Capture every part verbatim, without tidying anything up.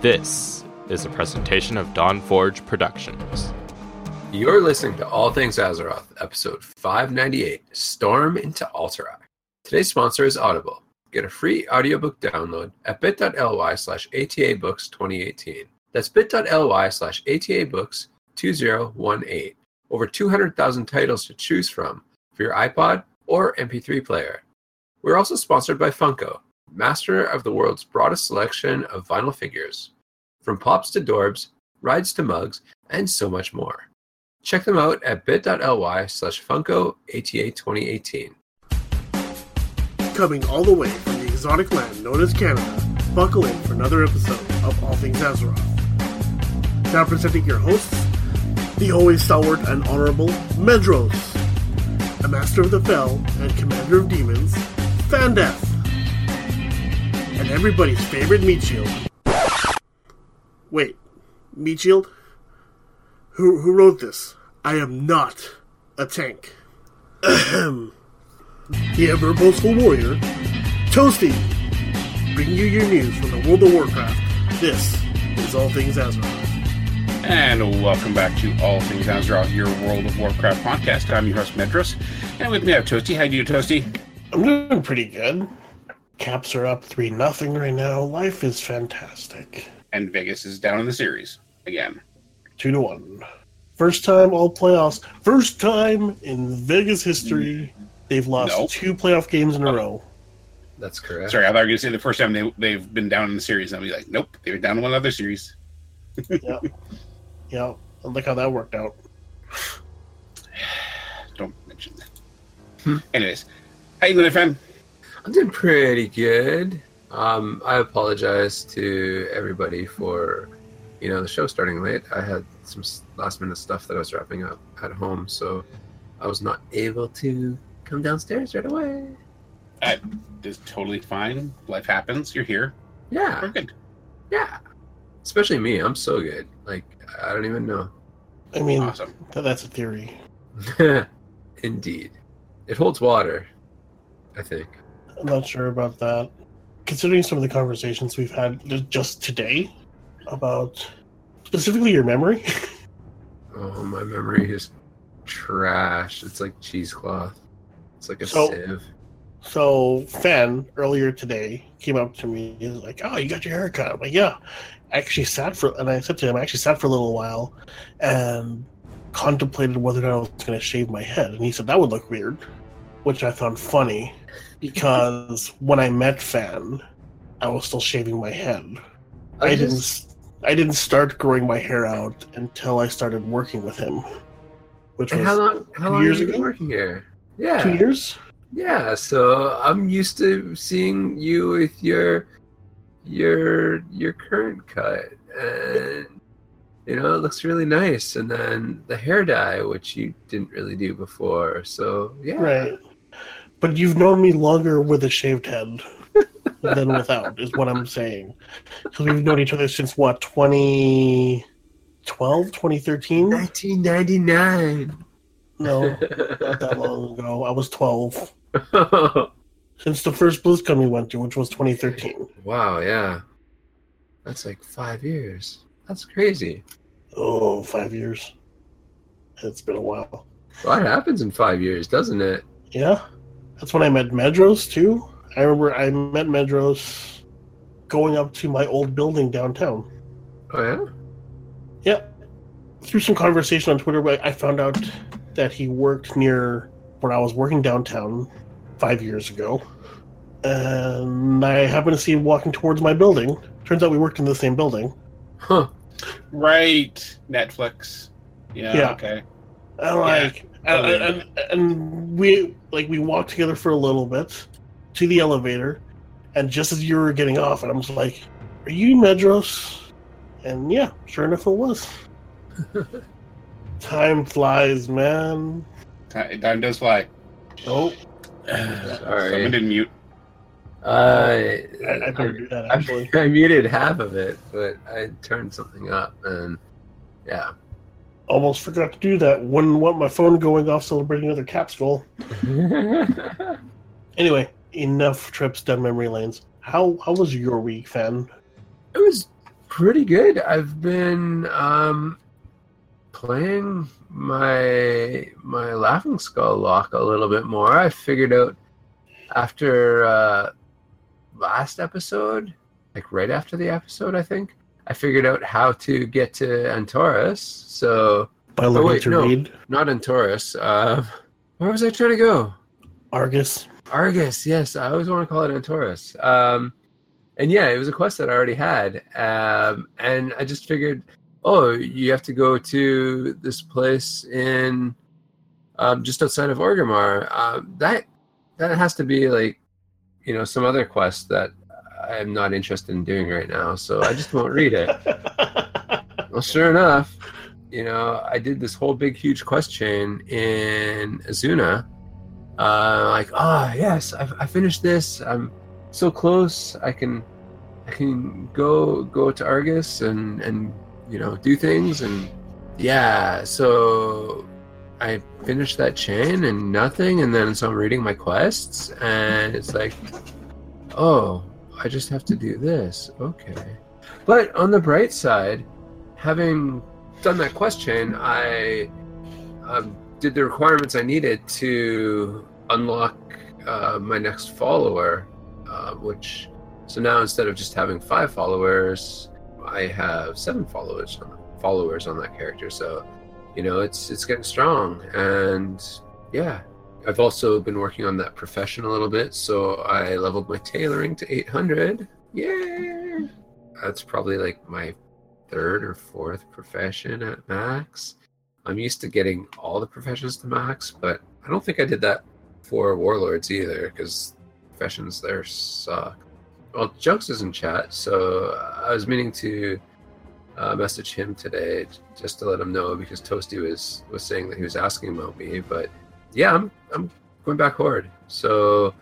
This is a presentation of Dawn Forge Productions. You're listening to All Things Azeroth, episode five ninety-eight, Storm into Alterac. Today's sponsor is Audible. Get a free audiobook download at bit.ly slash ATA Books twenty eighteen. That's bit.ly slash ATA Books two thousand eighteen. Over two hundred thousand titles to choose from for your iPod or M P three player. We're also sponsored by Funko, master of the world's broadest selection of vinyl figures. From pops to dorbs, rides to mugs, and so much more. Check them out at bit.ly slash Funko ATA twenty eighteen. Coming all the way from the exotic land known as Canada, buckle in for another episode of All Things Azeroth. Now presenting your hosts, the always stalwart and honorable Medros, a master of the Fel and commander of demons, Fandeth, and everybody's favorite meat shield. Wait, meat shield? Who who wrote this? I am not a tank. Ahem. The ever boastful warrior, Toasty, bringing you your news from the World of Warcraft. This is All Things Azeroth. And welcome back to All Things Azeroth, your World of Warcraft podcast. I'm your host, Medros, and with me I have Toasty. How do you, Toasty? I'm doing pretty good. Caps are up three nothing right now. Life is fantastic. And Vegas is down in the series again. Two to one. First time all playoffs. First time in Vegas history they've lost Nope. two playoff games in a row. That's correct. Sorry, I thought you were going to say the first time they, they've been down in the series. And I'll be like, nope, they were down in one other series. Yeah. Yeah. And look how that worked out. Don't mention that. Hmm. Anyways, how you doing, friend? I'm doing pretty good. Um, I apologize to everybody for, you know, the show starting late. I had some last minute stuff that I was wrapping up at home, so I was not able to come downstairs right away. That is totally fine. Life happens. You're here. Yeah. We're good. Yeah. Especially me. I'm so good. Like, I don't even know. I mean, Awesome. th- that's a theory. Indeed. It holds water, I think. I'm not sure about that. Considering some of the conversations we've had just today about specifically your memory. Oh, my memory is trash. It's like cheesecloth. It's like a So- sieve. So, Fan, earlier today, came up to me. He was like, oh, you got your haircut. I'm like, yeah. I actually sat for, and I said to him, I actually sat for a little while and contemplated whether or not I was going to shave my head. And he said, that would look weird, which I found funny because when I met Fan, I was still shaving my head. I, I didn't, just, I didn't start growing my hair out until I started working with him, which was and how long, how long years have you been ago? working here? Yeah. two years. Yeah, so I'm used to seeing you with your your your current cut, and you know it looks really nice. And then the hair dye, which you didn't really do before. So yeah, Right. But you've known me longer with a shaved head than without, is what I'm saying. Because we've known each other since, what, twenty twelve, twenty thirteen? nineteen ninety-nine. No, not that long ago. I was twelve. Since the first BlizzCon we went to, which was twenty thirteen. Wow, yeah, that's like five years. That's crazy. Oh, five years. It's been a while. A lot happens in five years, doesn't it? Yeah. That's when I met Medros, too. I remember I met Medros going up to my old building downtown. Oh yeah. Yeah. Through some conversation on Twitter, I found out that he worked near where I was working downtown five years ago. And I happened to see him walking towards my building. Turns out we worked in the same building. Huh. Right. Netflix. Yeah, Yeah. okay. And like, and, and, and we like we walked together for a little bit to the elevator, and just as you were getting off, and I was like, "Are you Medros?" And yeah, sure enough, it was. Time flies, man. Time, time does fly. Oh, Sorry. Someone didn't mute. Uh, I, I better do that I, actually. I muted half of it, but I turned something up, and yeah. Almost forgot to do that. Wouldn't want my phone going off celebrating another Caps goal. Anyway, enough trips down memory lanes. How how was your week, Fan? It was Pretty good. I've been um, playing my my Laughing Skull lock a little bit more. I figured out after uh, last episode, like right after the episode, I think, I figured out how to get to Antorus. So, By oh looking wait, to no, read not Antorus. Uh, where was I trying to go? Argus. Argus, yes. I always want to call it Antorus. Um, and yeah, it was a quest that I already had. Um, and I just figured, oh, you have to go to this place in um, just outside of Orgrimmar. Um, that that has to be like, you know, some other quest that I'm not interested in doing right now. So I just won't read it. Well, sure enough, you know, I did this whole big, huge quest chain in Azuna. Uh, like, oh yes, I, I finished this. I'm so close. I can, I can go go to Argus and and you know do things and yeah. So I finished that chain and nothing, and then so I'm reading my quests and it's like, oh, I just have to do this. Okay, but on the bright side, having done that quest chain, I um, did the requirements I needed to unlock uh, my next follower, uh, which so now instead of just having five followers, I have seven followers on followers on that character. So, you know, it's it's getting strong, and yeah, I've also been working on that profession a little bit. So I leveled my tailoring to eight hundred. Yeah, that's probably like my third or fourth profession at max. I'm used to getting all the professions to max, but I don't think I did that for Warlords either, because professions there suck. Well, Junks is in chat, so I was meaning to uh, message him today just to let him know, because Toasty was, was saying that he was asking about me. But yeah, I'm I'm going back Horde. So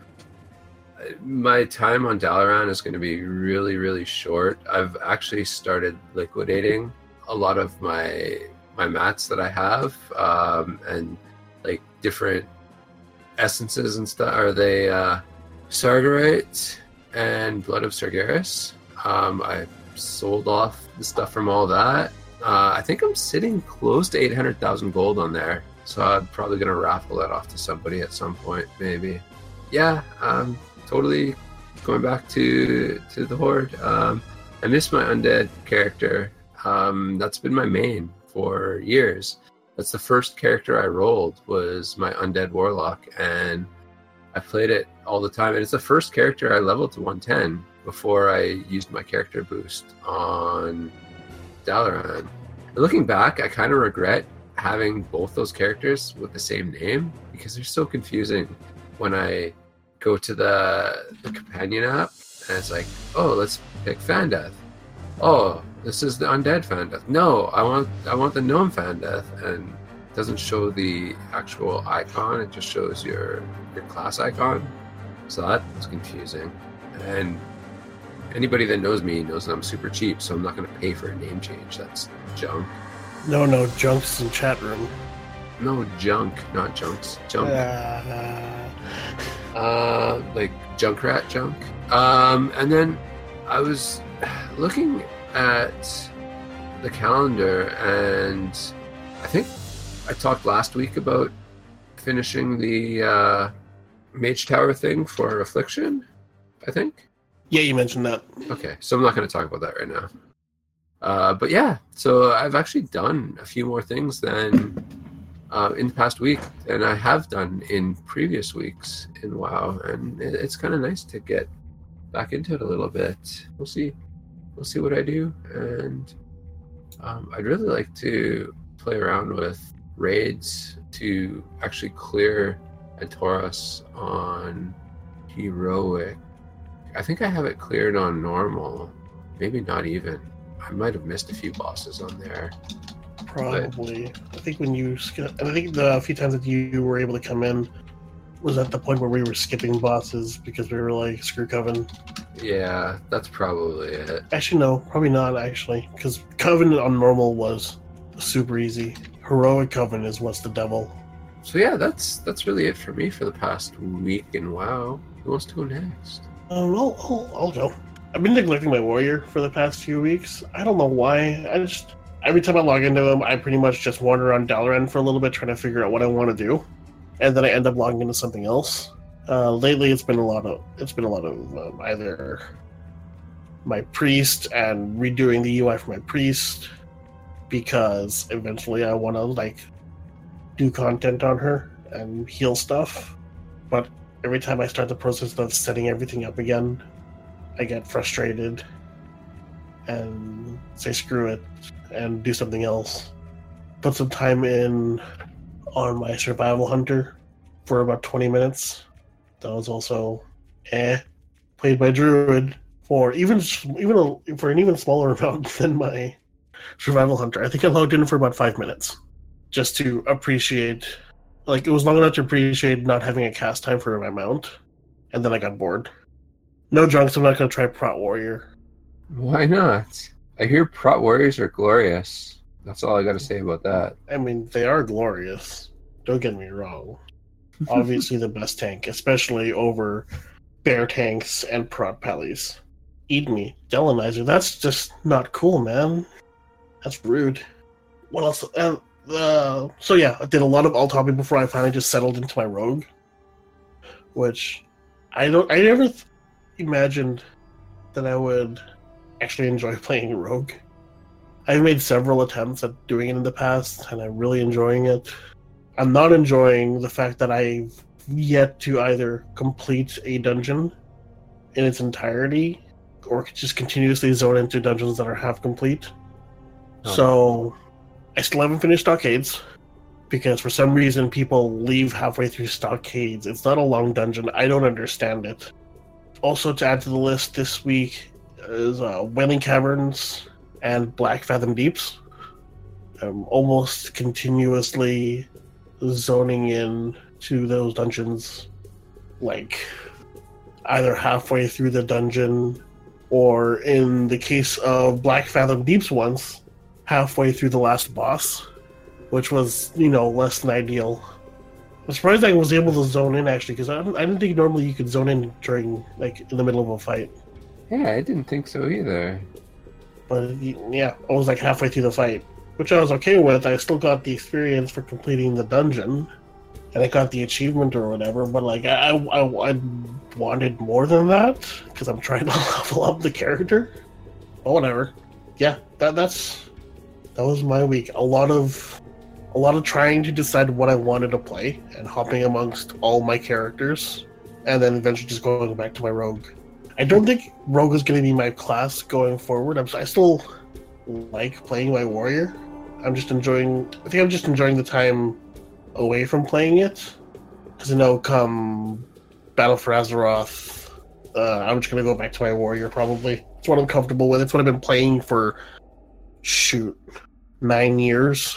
my time on Dalaran is going to be really, really short. I've actually started liquidating a lot of my my mats that I have, um, and like different essences and stuff. Are they uh, Sargerite and Blood of Sargeras? Um, I sold off the stuff from all that. Uh, I think I'm sitting close to eight hundred thousand gold on there, so I'm probably gonna raffle that off to somebody at some point, maybe. Yeah, um, totally going back to to the Horde. Um, I miss my undead character. Um, that's been my main for years. That's the first character I rolled, was my undead warlock, and I played it all the time. And it's the first character I leveled to one ten before I used my character boost on Dalaran. And looking back, I kind of regret having both those characters with the same name, because they're so confusing when I go to the, the companion app and it's like, oh, let's pick Fandeth. Oh, this is the undead Fandeth. No, I want I want the gnome Fandeth, and it doesn't show the actual icon. It just shows your your class icon. So that's confusing. And anybody that knows me knows that I'm super cheap, so I'm not going to pay for a name change. That's junk. No, no, Junks in chat room. No, junk, not junks. Junk. Uh, Uh, like Junkrat junk. Um, and then I was looking at the calendar, and I think I talked last week about finishing the uh, Mage Tower thing for Affliction, I think. yeah, you mentioned that. Okay, so I'm not going to talk about that right now. Uh, but yeah, so I've actually done a few more things than uh, in the past week than I have done in previous weeks in WoW, and it, it's kind of nice to get back into it a little bit. We'll see, we'll see what I do, and um, I'd really like to play around with raids to actually clear Antorus on heroic. I think I have it cleared on normal, maybe not even. I might have missed a few bosses on there. Probably. But I think when you, sk- I think the few times that you were able to come in was at the point where we were skipping bosses because we were like, screw Coven. Yeah, that's probably it. Actually, no, probably not actually, because Coven on normal was super easy. Heroic Coven is what's the devil. So yeah, that's that's really it for me for the past week in WoW. Who wants to go next? Um, I'll, I'll, I'll go. I've been neglecting my warrior for the past few weeks. I don't know why. I just every time I log into him, I pretty much just wander around Dalaran for a little bit, trying to figure out what I want to do, and then I end up logging into something else. Uh, lately, it's been a lot of it's been a lot of um, either my priest and redoing the U I for my priest, because eventually I want to like do content on her and heal stuff. But every time I start the process of setting everything up again, I get frustrated and say screw it and do something else. Put some time in on my survival hunter for about twenty minutes. That was also eh. Played by druid for even even a, for an even smaller amount than my survival hunter. I think I logged in for about five minutes just to appreciate. Like, it was long enough to appreciate not having a cast time for my mount, and then I got bored. No drunks, I'm not going to try Prot Warrior. Why not? I hear Prot Warriors are glorious. That's all I got to say about that. I mean, they are glorious. Don't get me wrong. Obviously the best tank, especially over bear tanks and Prot Pellies. Eat me. Delanizer, that's just not cool, man. That's rude. What else? Uh, uh, so yeah, I did a lot of alt hopping before I finally just settled into my rogue. Which, I don't. I never th- imagined that I would actually enjoy playing rogue. I've made several attempts at doing it in the past, and I'm really enjoying it. I'm not enjoying the fact that I've yet to either complete a dungeon in its entirety, or just continuously zone into dungeons that are half complete. Oh. So, I still haven't finished Stockades, because for some reason people leave halfway through Stockades. It's not a long dungeon. I don't understand it. Also, to add to the list this week is uh, Wailing Caverns and Black Fathom Deeps. I'm almost continuously zoning in to those dungeons, like either halfway through the dungeon, or in the case of Black Fathom Deeps once, halfway through the last boss, which was, you know, less than ideal. I'm surprised I was able to zone in, actually, because I, I didn't think normally you could zone in during, like, in the middle of a fight. Yeah, I didn't think so either. But, yeah, I was, like, halfway through the fight, which I was okay with. I still got the experience for completing the dungeon, and I got the achievement or whatever, but, like, I, I, I wanted more than that, because I'm trying to level up the character. But whatever. Yeah, that that's... That was my week. A lot of a lot of trying to decide what I wanted to play and hopping amongst all my characters, and then eventually just going back to my rogue. I don't think rogue is going to be my class going forward. I'm, I still like playing my warrior. I'm just enjoying... I think I'm just enjoying the time away from playing it. Because I know come Battle for Azeroth, uh, I'm just going to go back to my warrior probably. It's what I'm comfortable with. It's what I've been playing for... shoot, nine years.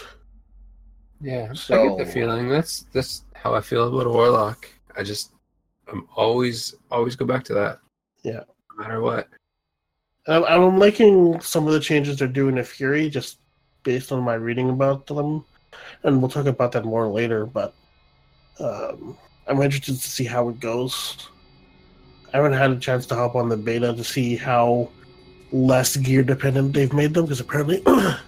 Yeah, so, I get the feeling. That's that's how I feel about a warlock. I just, I'm always always go back to that. Yeah, no matter what. I'm, I'm liking some of the changes they're doing to Fury, just based on my reading about them, and we'll talk about that more later. But um, I'm interested to see how it goes. I haven't had a chance to hop on the beta to see how less gear dependent they've made them, because apparently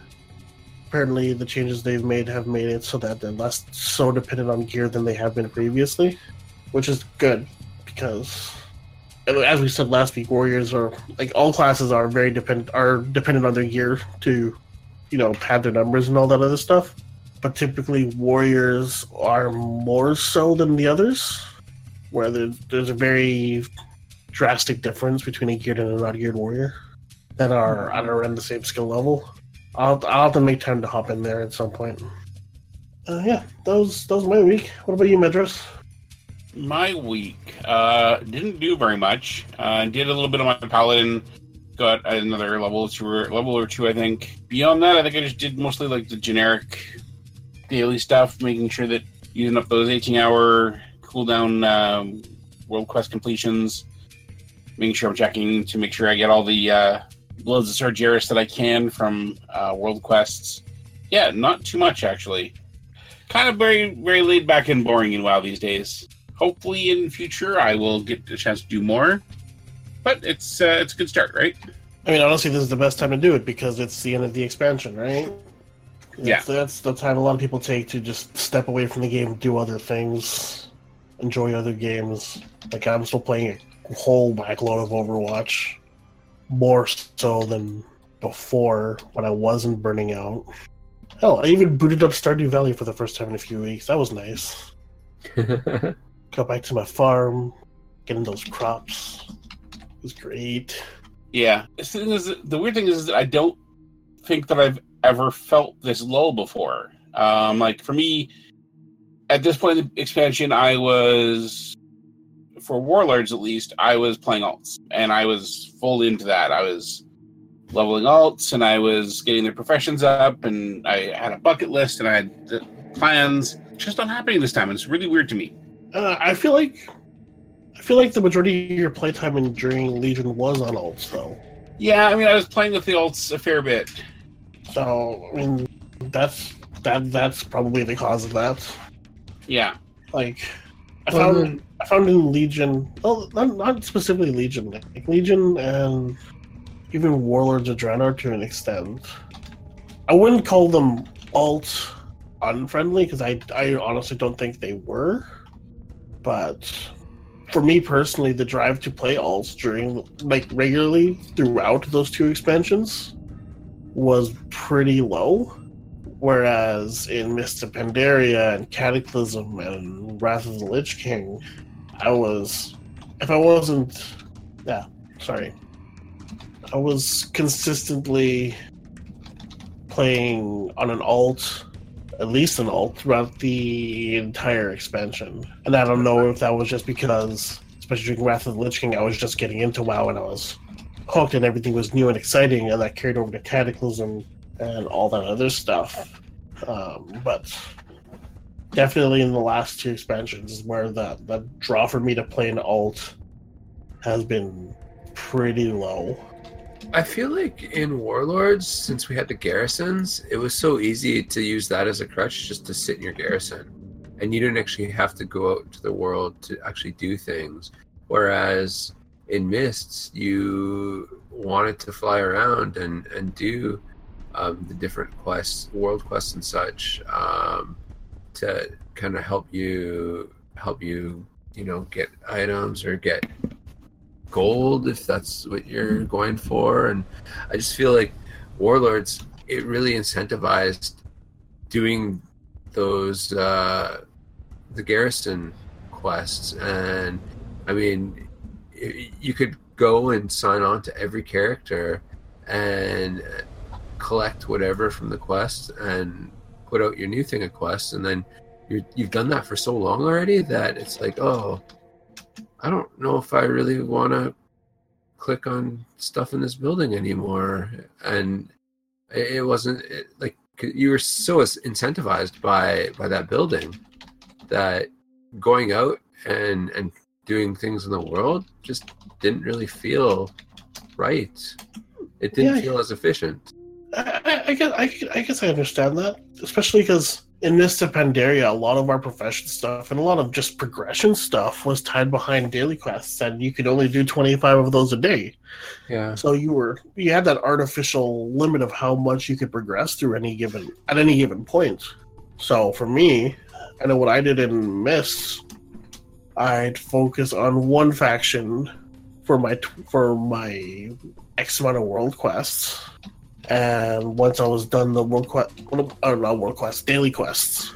apparently the changes they've made have made it so that they're less so dependent on gear than they have been previously, which is good, because as we said last week, warriors are, like, all classes are very dependent are dependent on their gear to, you know, pad their numbers and all that other stuff, but typically warriors are more so than the others, where there's, there's a very drastic difference between a geared and a not geared warrior that are at around the same skill level. I'll, I'll have to make time to hop in there at some point. Uh, yeah, that was, that was my week. What about you, Medros? My week uh, didn't do very much. Uh, did a little bit of my paladin. Got another level two, or, level or two, I think. Beyond that, I think I just did mostly like the generic daily stuff, making sure that using up those eighteen-hour cooldown um, world quest completions, making sure I'm checking to make sure I get all the uh, Bloods of Sargeras that I can from uh, world quests. Yeah, not too much, actually. Kind of very, very laid back and boring in WoW these days. Hopefully in future I will get a chance to do more. but it's uh, it's a good start, right? I mean, honestly, this is the best time to do it because it's the end of the expansion, right? Yeah. That's, that's the time a lot of people take to just step away from the game, do other things, enjoy other games. Like, I'm still playing a whole backload of Overwatch, more so than before when I wasn't burning out. Hell, I even booted up Stardew Valley for the first time in a few weeks. That was nice. Go back to my farm, getting those crops. It was great. Yeah. The, thing is, the weird thing is that I don't think that I've ever felt this low before. Um, like, for me, at this point in the expansion, I was, for Warlords at least, I was playing alts. And I was fully into that. I was leveling alts, and I was getting their professions up, and I had a bucket list, and I had the plans. It's just not happening this time, and it's really weird to me. Uh, I feel like I feel like the majority of your playtime in during Legion was on alts, though. Yeah, I mean, I was playing with the alts a fair bit. So, I mean, that's that that's probably the cause of that. Yeah. Like, I Well, found then- I found in Legion, well, not, not specifically Legion, like Legion and even Warlords of Draenor to an extent. I wouldn't call them alt unfriendly because I I honestly don't think they were. But for me personally, the drive to play alts during, like, regularly throughout those two expansions was pretty low. Whereas in Mists of Pandaria and Cataclysm and Wrath of the Lich King, I was, if I wasn't, yeah, sorry, I was consistently playing on an alt, at least an alt, throughout the entire expansion. And I don't know if that was just because, especially during Wrath of the Lich King, I was just getting into WoW and I was hooked and everything was new and exciting, and that carried over to Cataclysm and all that other stuff. Um, but definitely in the last two expansions is where the, the draw for me to play an alt has been pretty low. I feel like in Warlords, since we had the garrisons, it was so easy to use that as a crutch just to sit in your garrison. And you didn't actually have to go out into the world to actually do things. Whereas in Mists, you wanted to fly around and, and do um, the different quests, world quests and such, um, to kind of help you, help you, you know, get items or get gold if that's what you're going for. And I just feel like Warlords, it really incentivized doing those uh the garrison quests. And I mean, you could go and sign on to every character and collect whatever from the quest and put out your new thing of quests, and then you're, you've done that for so long already that it's like, oh, I don't know if I really want to click on stuff in this building anymore. And it wasn't it, like you were so incentivized by by that building that going out and and doing things in the world just didn't really feel right. It didn't Yeah. feel as efficient. I, I, I, guess, I, I guess I understand that, especially because in Mists of Pandaria, a lot of our profession stuff and a lot of just progression stuff was tied behind daily quests, and you could only do twenty-five of those a day. Yeah. So you were you had that artificial limit of how much you could progress through any given at any given point. So for me, I know what I did in Mists. I'd focus on one faction for my for my X amount of world quests. And once I was done the world quest, or not world quests, daily quests,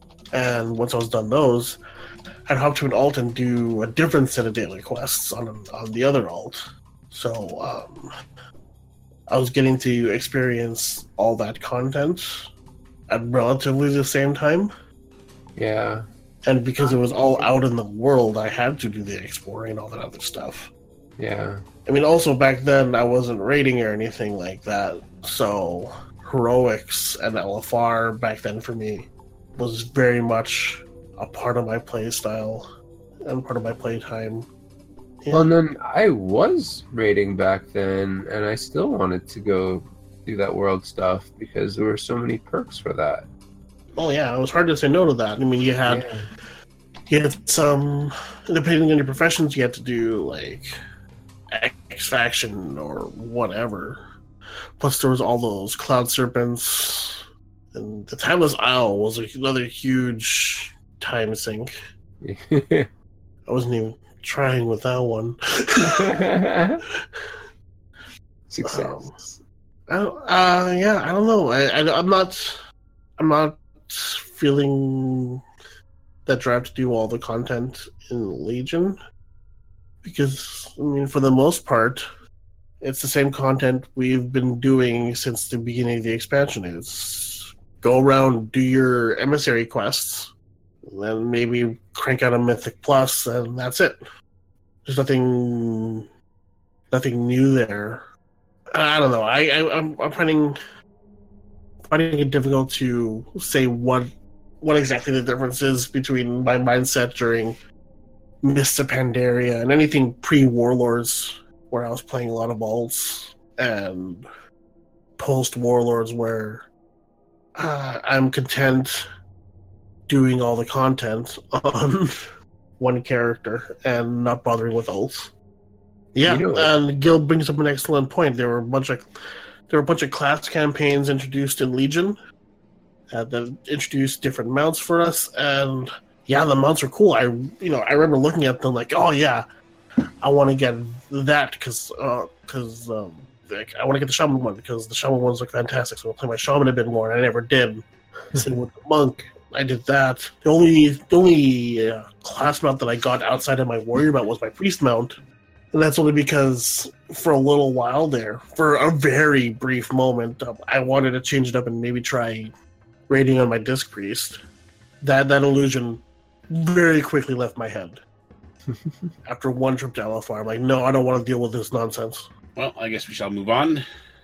and once I was done those, I'd hop to an alt and do a different set of daily quests on on the other alt. So um, I was getting to experience all that content at relatively the same time, Yeah. and because it was all out in the world, I had to do the exploring and all that other stuff. Yeah. I mean, also back then I wasn't raiding or anything like that, so heroics and L F R back then for me was very much a part of my play style and part of my playtime. Yeah. Well, and then I was raiding back then, and I still wanted to go do that world stuff because there were so many perks for that. Oh yeah, it was hard to say no to that. I mean, you had Yeah. you had some, depending on your professions, you had to do like next faction or whatever. Plus, there was all those cloud serpents, and the Timeless Isle was another huge time sink. I wasn't even trying with that one. Success. Um, I don't, uh, yeah, I don't know. I, I, I'm not. I'm not feeling that drive to do all the content in Legion, because I mean, for the most part, it's the same content we've been doing since the beginning of the expansion. It's go around, do your emissary quests, and then maybe crank out a Mythic Plus, and that's it. There's nothing, nothing new there. I don't know. I, I I'm, I'm finding finding it difficult to say what what exactly the difference is between my mindset during Mists of Pandaria and anything pre-Warlords, where I was playing a lot of alts, and post-Warlords, where uh, I'm content doing all the content on one character and not bothering with alts. Yeah, you know, and Gil brings up an excellent point. There were a bunch of there were a bunch of class campaigns introduced in Legion uh, that introduced different mounts for us, and yeah, the mounts are cool. I you know I remember looking at them like, oh yeah, I want to get that because because uh, um, like, I want to get the shaman one because the shaman ones look fantastic. So I'll play my shaman a bit more, and I never did. Same with the monk. I did that. The only the only uh, class mount that I got outside of my warrior mount was my priest mount. And that's only because for a little while there, for a very brief moment, um, I wanted to change it up and maybe try raiding on my Disc Priest. That that illusion very quickly left my head. After one trip to L F R, I'm like, no, I don't want to deal with this nonsense. Well, I guess we shall move on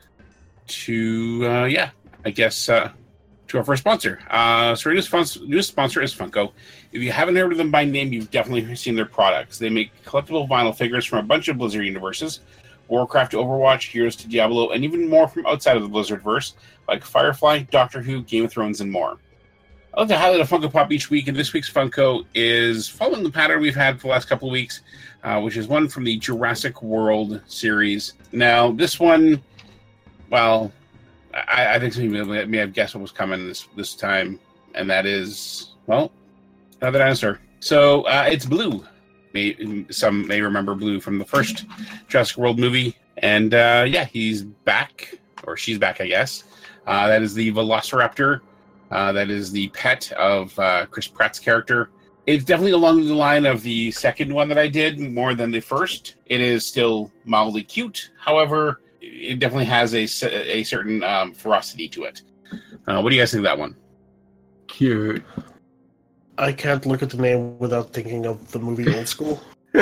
to, uh, yeah, I guess, uh, to our first sponsor. Uh, so our newest sponsor, newest sponsor is Funko. If you haven't heard of them by name, you've definitely seen their products. They make collectible vinyl figures from a bunch of Blizzard universes, Warcraft to Overwatch, Heroes to Diablo, and even more from outside of the Blizzardverse, like Firefly, Doctor Who, Game of Thrones, and more. I like to highlight a Funko Pop each week, and this week's Funko is following the pattern we've had for the last couple of weeks, uh, which is one from the Jurassic World series. Now, this one, well, I, I think some people may have guessed what was coming this this time, and that is, well, another dinosaur. So uh, it's Blue. May, some may remember Blue from the first Jurassic World movie, and uh, yeah, he's back, or she's back, I guess. Uh, that is the Velociraptor. Uh, that is the pet of uh, Chris Pratt's character. It's definitely along the line of the second one that I did more than the first. It is still mildly cute. However, it definitely has a, a certain um, ferocity to it. Uh, what do you guys think of that one? Cute. I can't look at the name without thinking of the movie Old School.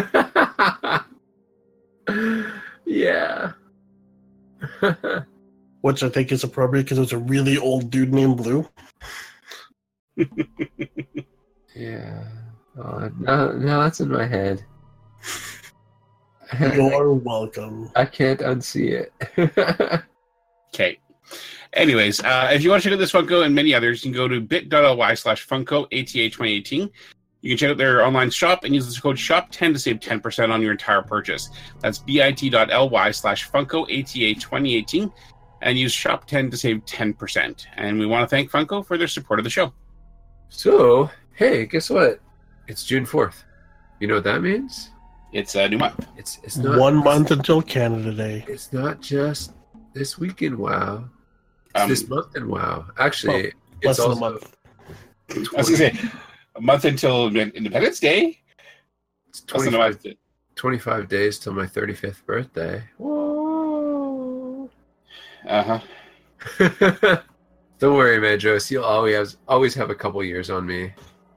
Yeah. Which I think is appropriate because it was a really old dude named Blue. Yeah. Oh, no, no, that's in my head. You're welcome. I can't unsee it. Okay. Anyways, uh, if you want to check out this Funko and many others, you can go to bit.ly slash Funko A T A twenty eighteen. You can check out their online shop and use the code shop ten to save ten percent on your entire purchase. That's bit.ly slash Funko A T A twenty eighteen and use shop ten to save ten percent. And we want to thank Funko for their support of the show. So, hey, guess what? It's June fourth. You know what that means? It's a new month. It's it's not one month until Canada Day. It's not just this week in WoW. It's Um, this month in WoW. Actually, well, it's less than also a month. I was going to say, a month until Independence Day? It's Less than a twenty-five, month. twenty-five days till my thirty-fifth birthday. Whoa. Uh-huh. Don't worry, Medros. You'll always have, always have a couple years on me.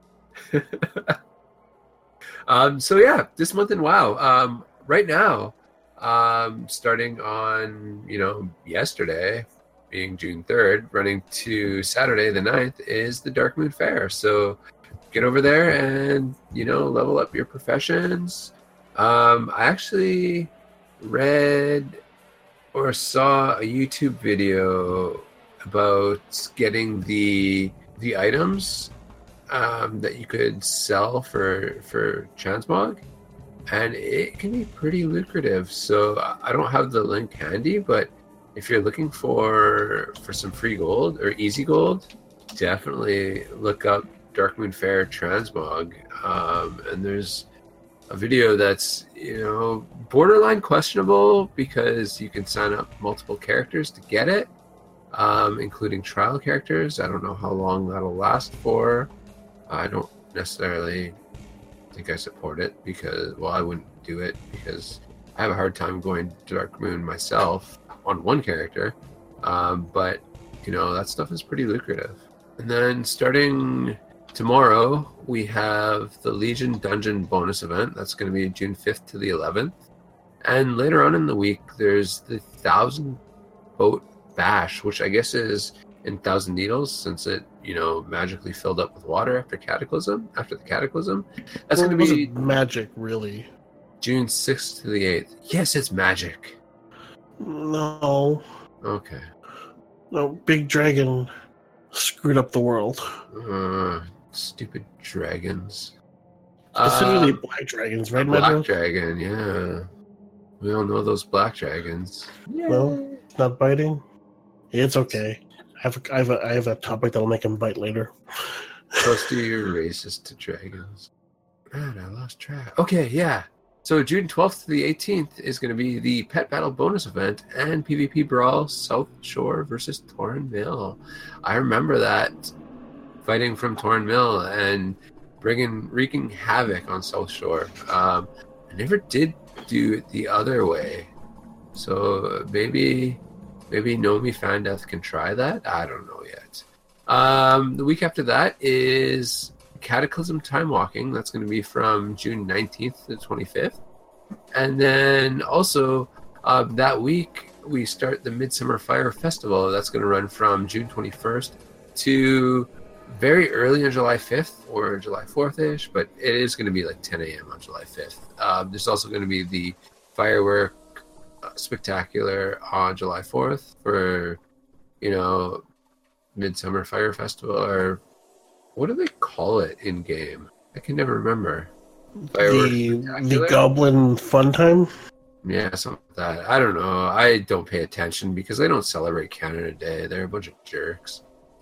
um. So yeah, this month in WoW. Um. Right now, um, starting on you know yesterday, being June third, running to Saturday the ninth is the Darkmoon Fair. So get over there and you know level up your professions. Um. I actually read or saw a YouTube video about getting the the items um, that you could sell for for Transmog. and it can be pretty lucrative. So I don't have the link handy, but if you're looking for for some free gold or easy gold, definitely look up Darkmoon Faire Transmog. Um, and there's a video that's, you know, borderline questionable because you can sign up multiple characters to get it, um, including trial characters. I don't know how long that'll last for. I don't necessarily think I support it because, well, I wouldn't do it because I have a hard time going Darkmoon myself on one character. Um, but, you know, that stuff is pretty lucrative. And then starting tomorrow, we have the Legion Dungeon bonus event. That's going to be June fifth to the eleventh. And later on in the week, there's the Thousand Boat Bash, which I guess is in Thousand Needles, since it, you know, magically filled up with water after Cataclysm, after the Cataclysm. That's Well, going to be magic, really. June sixth to the eighth. Yes, it's magic. No. Okay. No, Big Dragon screwed up the world. Uh, stupid dragons. Specifically Uh, black dragons, right, Black Medro? dragon, yeah. We all know those black dragons. No, it's not biting. It's okay. I have a, I have a, I have a topic that'll make him bite later. Supposed to you're racist to dragons. Man, I lost track. Okay, yeah. So June twelfth to the eighteenth is going to be the Pet Battle bonus event and PvP Brawl South Shore versus Torren Mill. I remember that, fighting from Torren Mill and bringing wreaking havoc on South Shore. Um, I never did do it the other way, so maybe maybe Nomi Fandeath can try that. I don't know yet. Um, the week after that is Cataclysm Time Walking. That's going to be from June nineteenth to the twenty-fifth. And then also uh, that week we start the Midsummer Fire Festival. That's going to run from June twenty-first to very early on July fifth or July fourth-ish, but it is going to be like ten a.m. on July fifth. Uh, there's also going to be the firework spectacular on July fourth for, you know, Midsummer Fire Festival, or what do they call it in game? I can never remember. Fireworks The, the spectacular? Goblin Fun Time? Yeah, something like that. I don't know. I don't pay attention because they don't celebrate Canada Day. They're a bunch of jerks.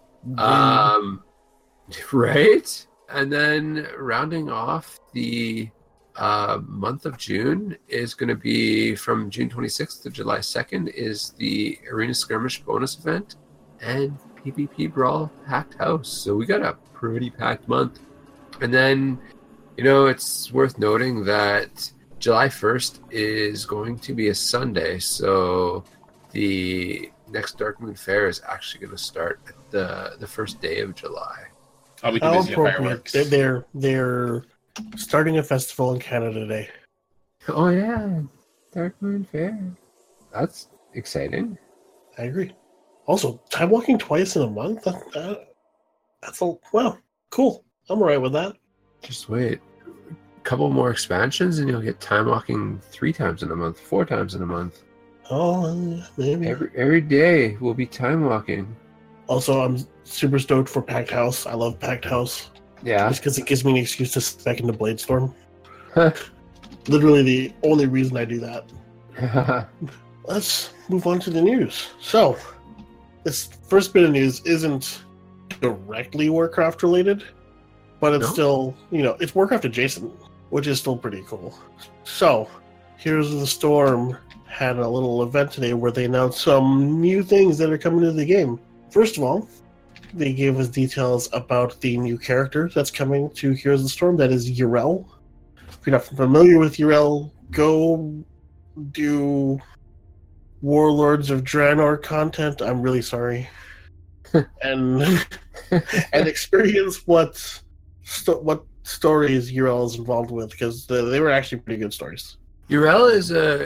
Um, right? And then rounding off the uh, month of June is going to be from June twenty-sixth to July second is the Arena Skirmish bonus event and PvP Brawl Packed House. So we got a pretty packed month. And then, you know, it's worth noting that July first is going to be a Sunday. So the next Darkmoon Faire is actually going to start at the, the first day of July. I'll be too How busy at appropriate. fireworks. They're, they're, they're starting a festival in Canada today. Oh, yeah. Darkmoon Faire. That's exciting. I agree. Also, time walking twice in a month? That, that, that's a, wow, cool. I'm alright with that. Just wait. A couple more expansions and you'll get time walking three times in a month, four times in a month. Oh, uh, maybe. Every every day will be time walking. Also, I'm super stoked for Packed House. I love Packed House. Yeah. Just because it gives me an excuse to spec into Bladestorm. Literally the only reason I do that. Let's move on to the news. So, this first bit of news isn't directly Warcraft related, but it's No? still, you know, it's Warcraft adjacent, which is still pretty cool. So, Heroes of the Storm had a little event today where they announced some new things that are coming to the game. First of all, they gave us details about the new character that's coming to Heroes of the Storm. That is Yrel. If you're not familiar with Yrel, go do Warlords of Draenor content. I'm really sorry. and and experience what sto- what stories Yrel is involved with, because they, they were actually pretty good stories. Yrel is a...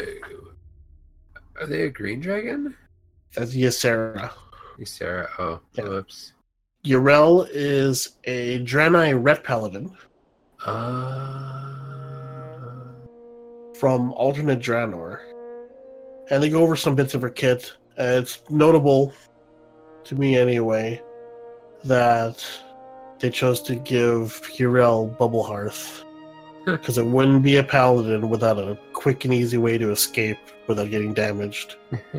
Are they a green dragon? That's Ysera. Sarah. Oh, Yeah. whoops. Yrel is a Draenei Ret Paladin Uh... from alternate Draenor. And they go over some bits of her kit. Uh, it's notable, to me anyway, that they chose to give Yrel Bubble Hearth. Because it wouldn't be a paladin without a quick and easy way to escape without getting damaged.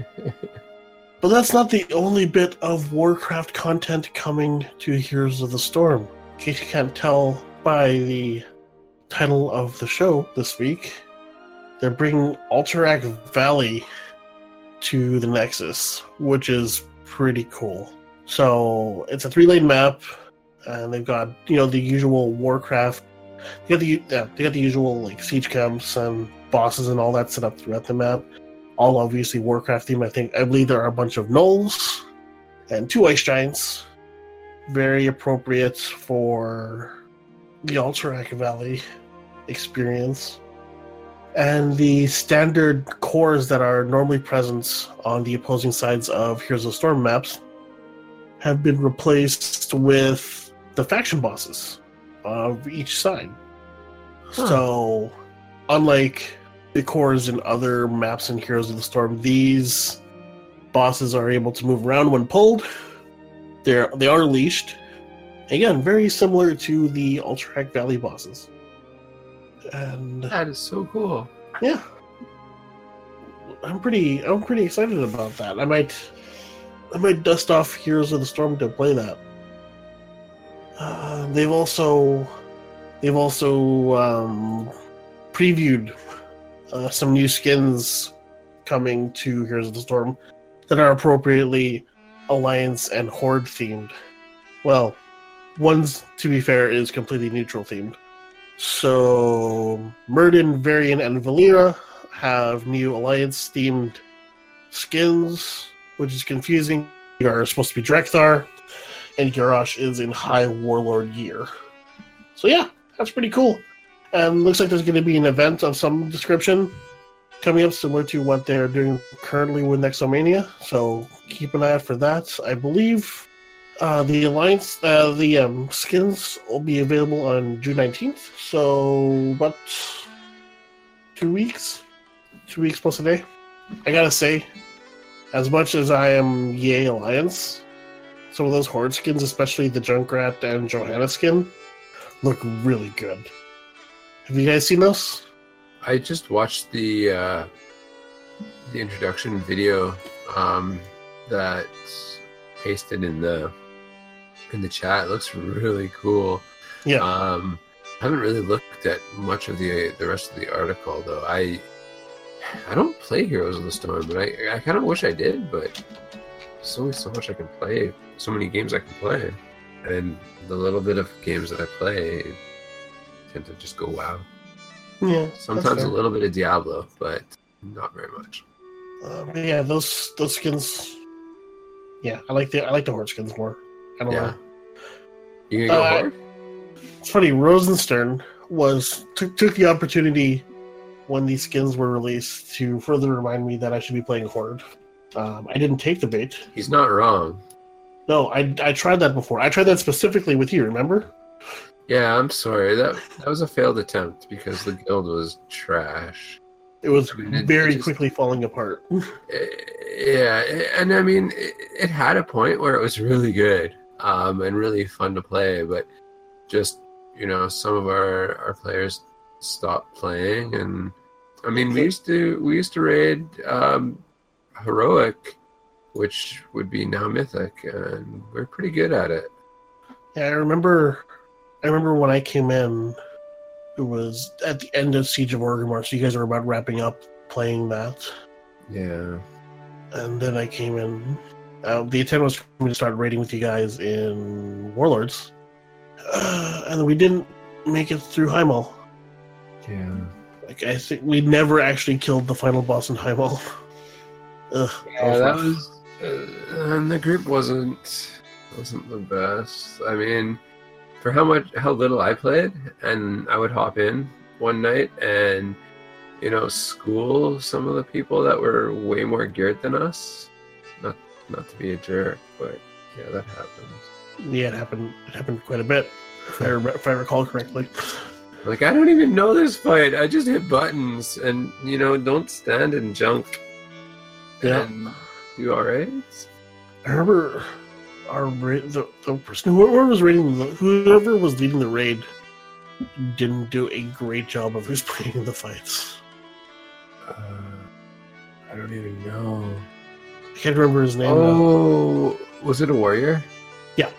But that's not the only bit of Warcraft content coming to Heroes of the Storm. In case you can't tell by the title of the show this week, they're bringing Alterac Valley to the Nexus, which is pretty cool. So it's a three-lane map, and they've got, you know, the usual Warcraft. They got the yeah, they got the usual like siege camps and bosses and all that set up throughout the map. All obviously Warcraft themed. I think I believe there are a bunch of gnolls and two ice giants. Very appropriate for the Alterac Valley experience. And the standard cores that are normally present on the opposing sides of Heroes of the Storm maps have been replaced with the faction bosses of each side. Huh. So, unlike the cores in other maps in Heroes of the Storm, these bosses are able to move around when pulled. They're they are leashed. Again, very similar to the Alterac Valley bosses. And that is so cool. Yeah, I'm pretty I'm pretty excited about that. I might I might dust off Heroes of the Storm to play that. Uh, they've also they've also um, previewed uh, some new skins coming to Heroes of the Storm that are appropriately Alliance and Horde themed. Well, one's, to be fair, is completely neutral themed. So Myrddin, Varian, and Valera have new Alliance themed skins, which is confusing. You are supposed to be Drekthar, and Garrosh is in High Warlord gear. So yeah, that's pretty cool. And looks like there's going to be an event of some description coming up, similar to what they're doing currently with Nexomania. So keep an eye out for that. I believe uh, the Alliance, uh, the um, skins will be available on June nineteenth. So about two weeks, two weeks plus a day. I gotta say, as much as I am yay Alliance, some of those Horde skins, especially the Junkrat and Johanna skin, look really good. Have you guys seen those? I just watched the uh, the introduction video um, that pasted in the in the chat. It looks really cool. Yeah. Um, I haven't really looked at much of the the rest of the article though. I I don't play Heroes of the Storm, but I I kind of wish I did. But there's only so much I can play. So many games I can play, and the little bit of games that I play tend to just go WoW. Yeah. Sometimes a little bit of Diablo, but not very much. Uh, but yeah, those those skins. Yeah, I like the I like the Horde skins more. I don't Yeah. know. You gonna go Uh, Horde? It's funny. Rosenstern was took took the opportunity when these skins were released to further remind me that I should be playing Horde. Um, I didn't take the bait. He's not wrong. No, I I tried that before. I tried that specifically with you. Remember? Yeah, I'm sorry. That that was a failed attempt because the guild was trash. It was I mean, it- very it just- quickly falling apart. Eh, Yeah, and I mean, it, it had a point where it was really good um, and really fun to play, but just, you know, some of our, our players stopped playing, and I mean, we used to we used to raid um, Heroic, which would be now Mythic, and we're pretty good at it. Yeah, I remember. I remember when I came in, it was at the end of Siege of Orgrimmar, so you guys were about wrapping up playing that. Yeah. And then I came in. Uh, the intent was for me to start raiding with you guys in Warlords. Uh, and we didn't make it through Heimel. Yeah. Like, I think we never actually killed the final boss in Heimel. Ugh, Yeah, that rough. was, uh, and the group wasn't wasn't the best. I mean, for how much how little I played, and I would hop in one night and, you know, school some of the people that were way more geared than us. Not not to be a jerk, but yeah, that happens. Yeah, it happened. It happened quite a bit, if I, re- if I recall correctly. Like, I don't even know this fight. I just hit buttons, and, you know, don't stand and junk. Yeah. And do all right. I remember our ra- the, the person whoever was raiding the, whoever was leading the raid didn't do a great job of explaining the fights. Uh, I don't even know. I can't remember his name. Oh, though. Was it a warrior? Yeah.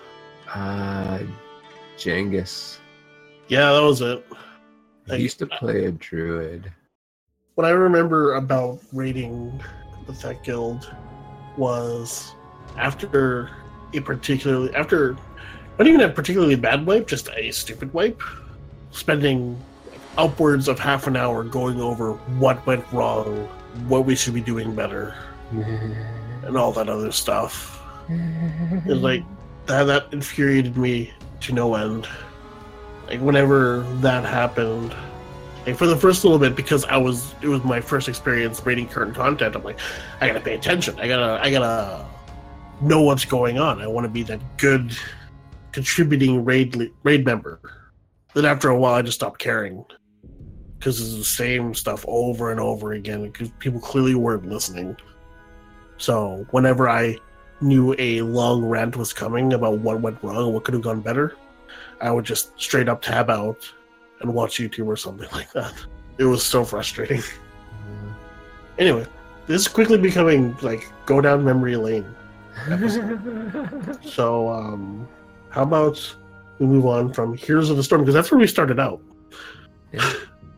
Uh, Genghis. Yeah, that was it. I used to play a druid. What I remember about raiding the Tech Guild was after a particularly after not even a particularly bad wipe, just a stupid wipe, spending upwards of half an hour going over what went wrong, what we should be doing better, and all that other stuff. It was like that that infuriated me to no end. Like whenever that happened, like for the first little bit, because I was it was my first experience reading current content, I'm like, I gotta pay attention. I gotta I gotta know what's going on. I want to be that good contributing raid raid member. Then after a while, I just stopped caring because it's the same stuff over and over again. Because people clearly weren't listening. So whenever I knew a long rant was coming about what went wrong and what could have gone better, I would just straight up tab out and watch YouTube or something like that. It was so frustrating. Mm. Anyway, this is quickly becoming like go down memory lane episode. So, um, how about we move on from Heroes of the Storm, because that's where we started out, yeah.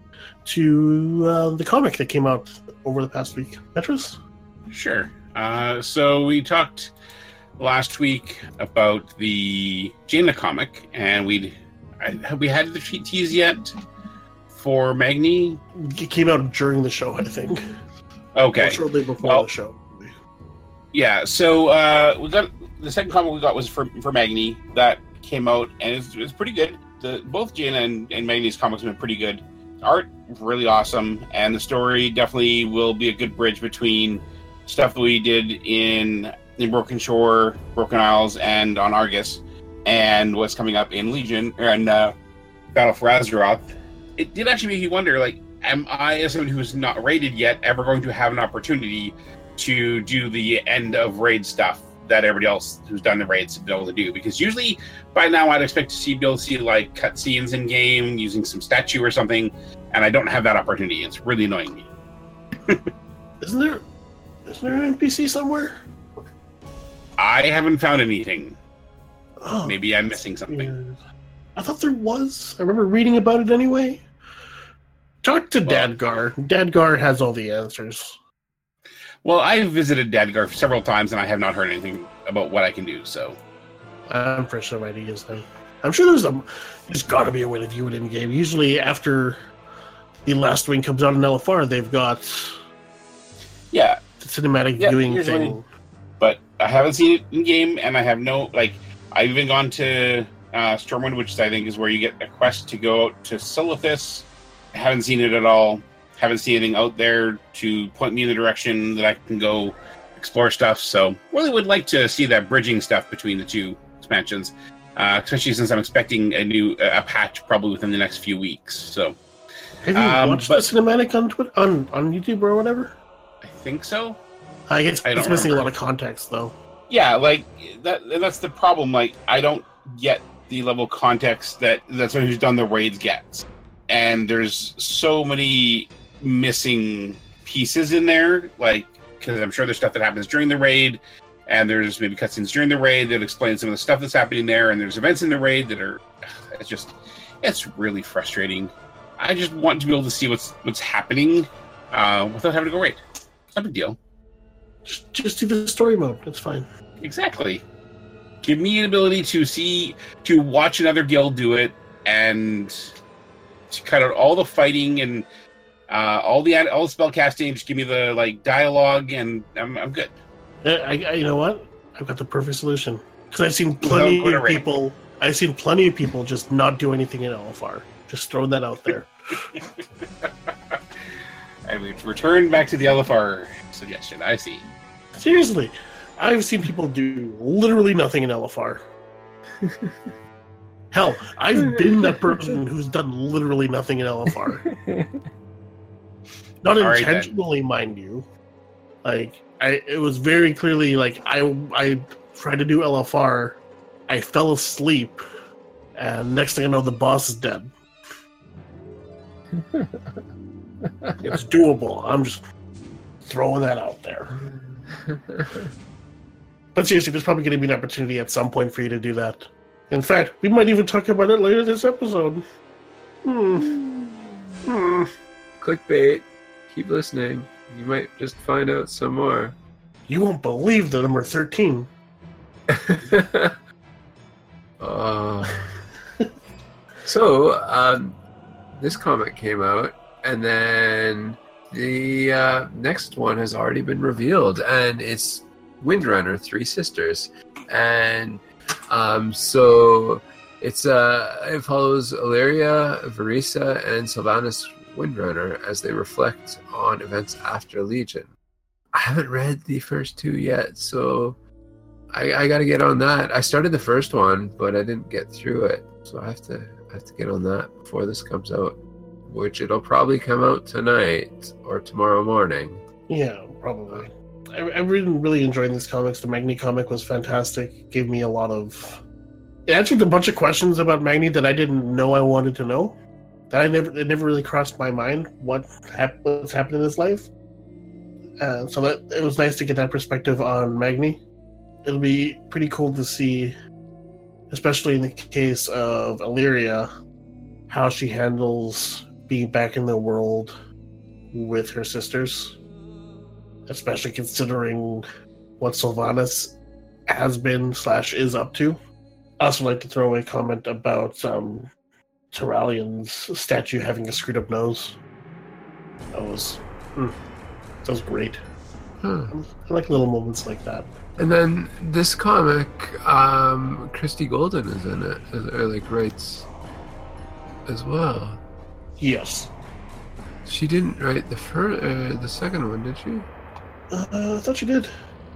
to uh, the comic that came out over the past week. Petrus? Sure. Uh, so we talked last week about the Jaina comic, and we have we had the tease yet for Magni? It came out during the show, I think. Okay. Or shortly before well, the show. Yeah. So uh, we got the second comic we got was for for Magni that came out, and it's it's pretty good. The both Jaina and, and Magni's comics have been pretty good. Art really awesome, and the story definitely will be a good bridge between stuff that we did in in Broken Shore, Broken Isles, and on Argus, and what's coming up in Legion and uh, Battle for Azeroth. It did actually make you wonder, like, am I, as someone who's not raided yet, ever going to have an opportunity to do the end of raid stuff that everybody else who's done the raids has been able to do? Because usually by now I'd expect to see be able to see like cutscenes in game using some statue or something, and I don't have that opportunity. It's really annoying me. Isn't there? Isn't there an N P C somewhere? I haven't found anything. Oh, maybe I'm missing something. Weird. I thought there was. I remember reading about it anyway. Talk to well, Dadgar. Dadgar has all the answers. Well, I've visited Dadgar several times, and I have not heard anything about what I can do, so... I'm pretty sure there is then. I'm sure there's a... There's got to be a way to view it in-game. Usually after the Last Wing comes out in L F R, they've got... Yeah. The cinematic yeah, viewing usually, thing. But I haven't seen it in-game, and I have no... Like, I've even gone to uh, Stormwind, which I think is where you get a quest to go out to Silithus. I haven't seen it at all. Haven't seen anything out there to point me in the direction that I can go explore stuff. So really would like to see that bridging stuff between the two expansions, uh, especially since I'm expecting a new a patch probably within the next few weeks. So have you um, watched but, the cinematic on Twitter, on on YouTube or whatever? I think so. I guess I it's missing remember. a lot of context though. Yeah, like that. That's the problem. Like I don't get the level of context that that's someone who's done the raids gets, and there's so many missing pieces in there, like because I'm sure there's stuff that happens during the raid, and there's maybe cutscenes during the raid that explain some of the stuff that's happening there, and there's events in the raid that are it's just it's really frustrating. I just want to be able to see what's what's happening uh, without having to go raid. It's not a big deal. Just, just do the story mode. That's fine. Exactly. Give me an ability to see to watch another guild do it, and to cut out all the fighting and Uh, all the all the spell casting. Just give me the like dialogue, and I'm I'm good. I, I you know what? I've got the perfect solution because I've seen plenty of people. I've seen plenty of people just not do anything in L F R. Just throw that out there. I mean, return back to the L F R suggestion. I see. Seriously, I've seen people do literally nothing in L F R. Hell, I've been that person who's done literally nothing in L F R. Not All intentionally, right, mind you. Like, I, it was very clearly like I, I tried to do L F R, I fell asleep, and next thing I know, the boss is dead. It's doable. I'm just throwing that out there. But seriously, there's probably going to be an opportunity at some point for you to do that. In fact, we might even talk about it later this episode. Hmm. Hmm. Clickbait. Keep listening. You might just find out some more. You won't believe the number thirteen. uh, so, um, this comic came out, and then the uh, next one has already been revealed, and it's Windrunner, Three Sisters. And um, so it's uh, it follows Illyria, Verisa, and Sylvanas Windrunner as they reflect on events after Legion. I haven't read the first two yet, so I, I got to get on that. I started the first one, but I didn't get through it, so I have to I have to get on that before this comes out, which it'll probably come out tonight or tomorrow morning. Yeah, probably. I, I've been really enjoying these comics. The Magni comic was fantastic. It gave me a lot of... It answered a bunch of questions about Magni that I didn't know I wanted to know. That I never, it never really crossed my mind what hap- what's happened in his life. Uh, so that it was nice to get that perspective on Magni. It'll be pretty cool to see, especially in the case of Illyria, how she handles being back in the world with her sisters, especially considering what Sylvanas has been slash is up to. I also like to throw a comment about um, Terralian's statue having a screwed up nose. That was, hmm, that was great. Huh. I like little moments like that. And then this comic, um, Christy Golden is in it, or like writes as well. Yes. She didn't write the first, uh, the second one, did she? Uh, I thought you did.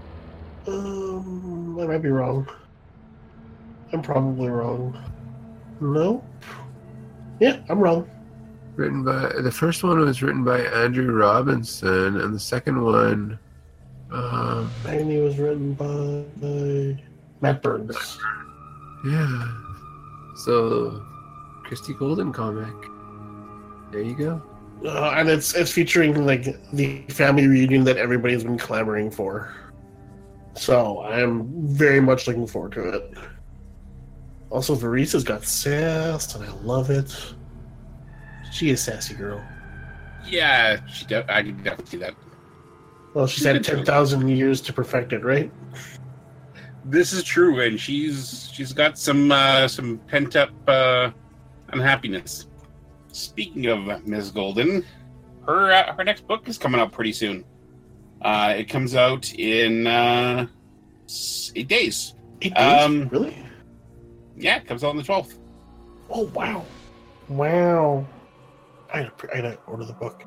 Um, I might be wrong. I'm probably wrong. No? Yeah, I'm wrong. Written by the first one was written by Andrew Robinson, and the second one, um, Magni was written by, by Matt Burns. yeah. So, Christy Golden comic. There you go. Uh, and it's it's featuring like the family reunion that everybody's been clamoring for. So I'm very much looking forward to it. Also, Verisa's got sass, and I love it. She is a sassy girl. Yeah, she de- I can definitely see that. Well, she's had ten thousand years to perfect it, right? This is true, and she's she's got some uh, some pent up uh, unhappiness. Speaking of Miz Golden, her uh, her next book is coming out pretty soon. Uh, it comes out in uh, eight days. Eight days? Um, Really? Yeah, it comes out on the twelfth. Oh, wow. Wow. I gotta, I gotta order the book.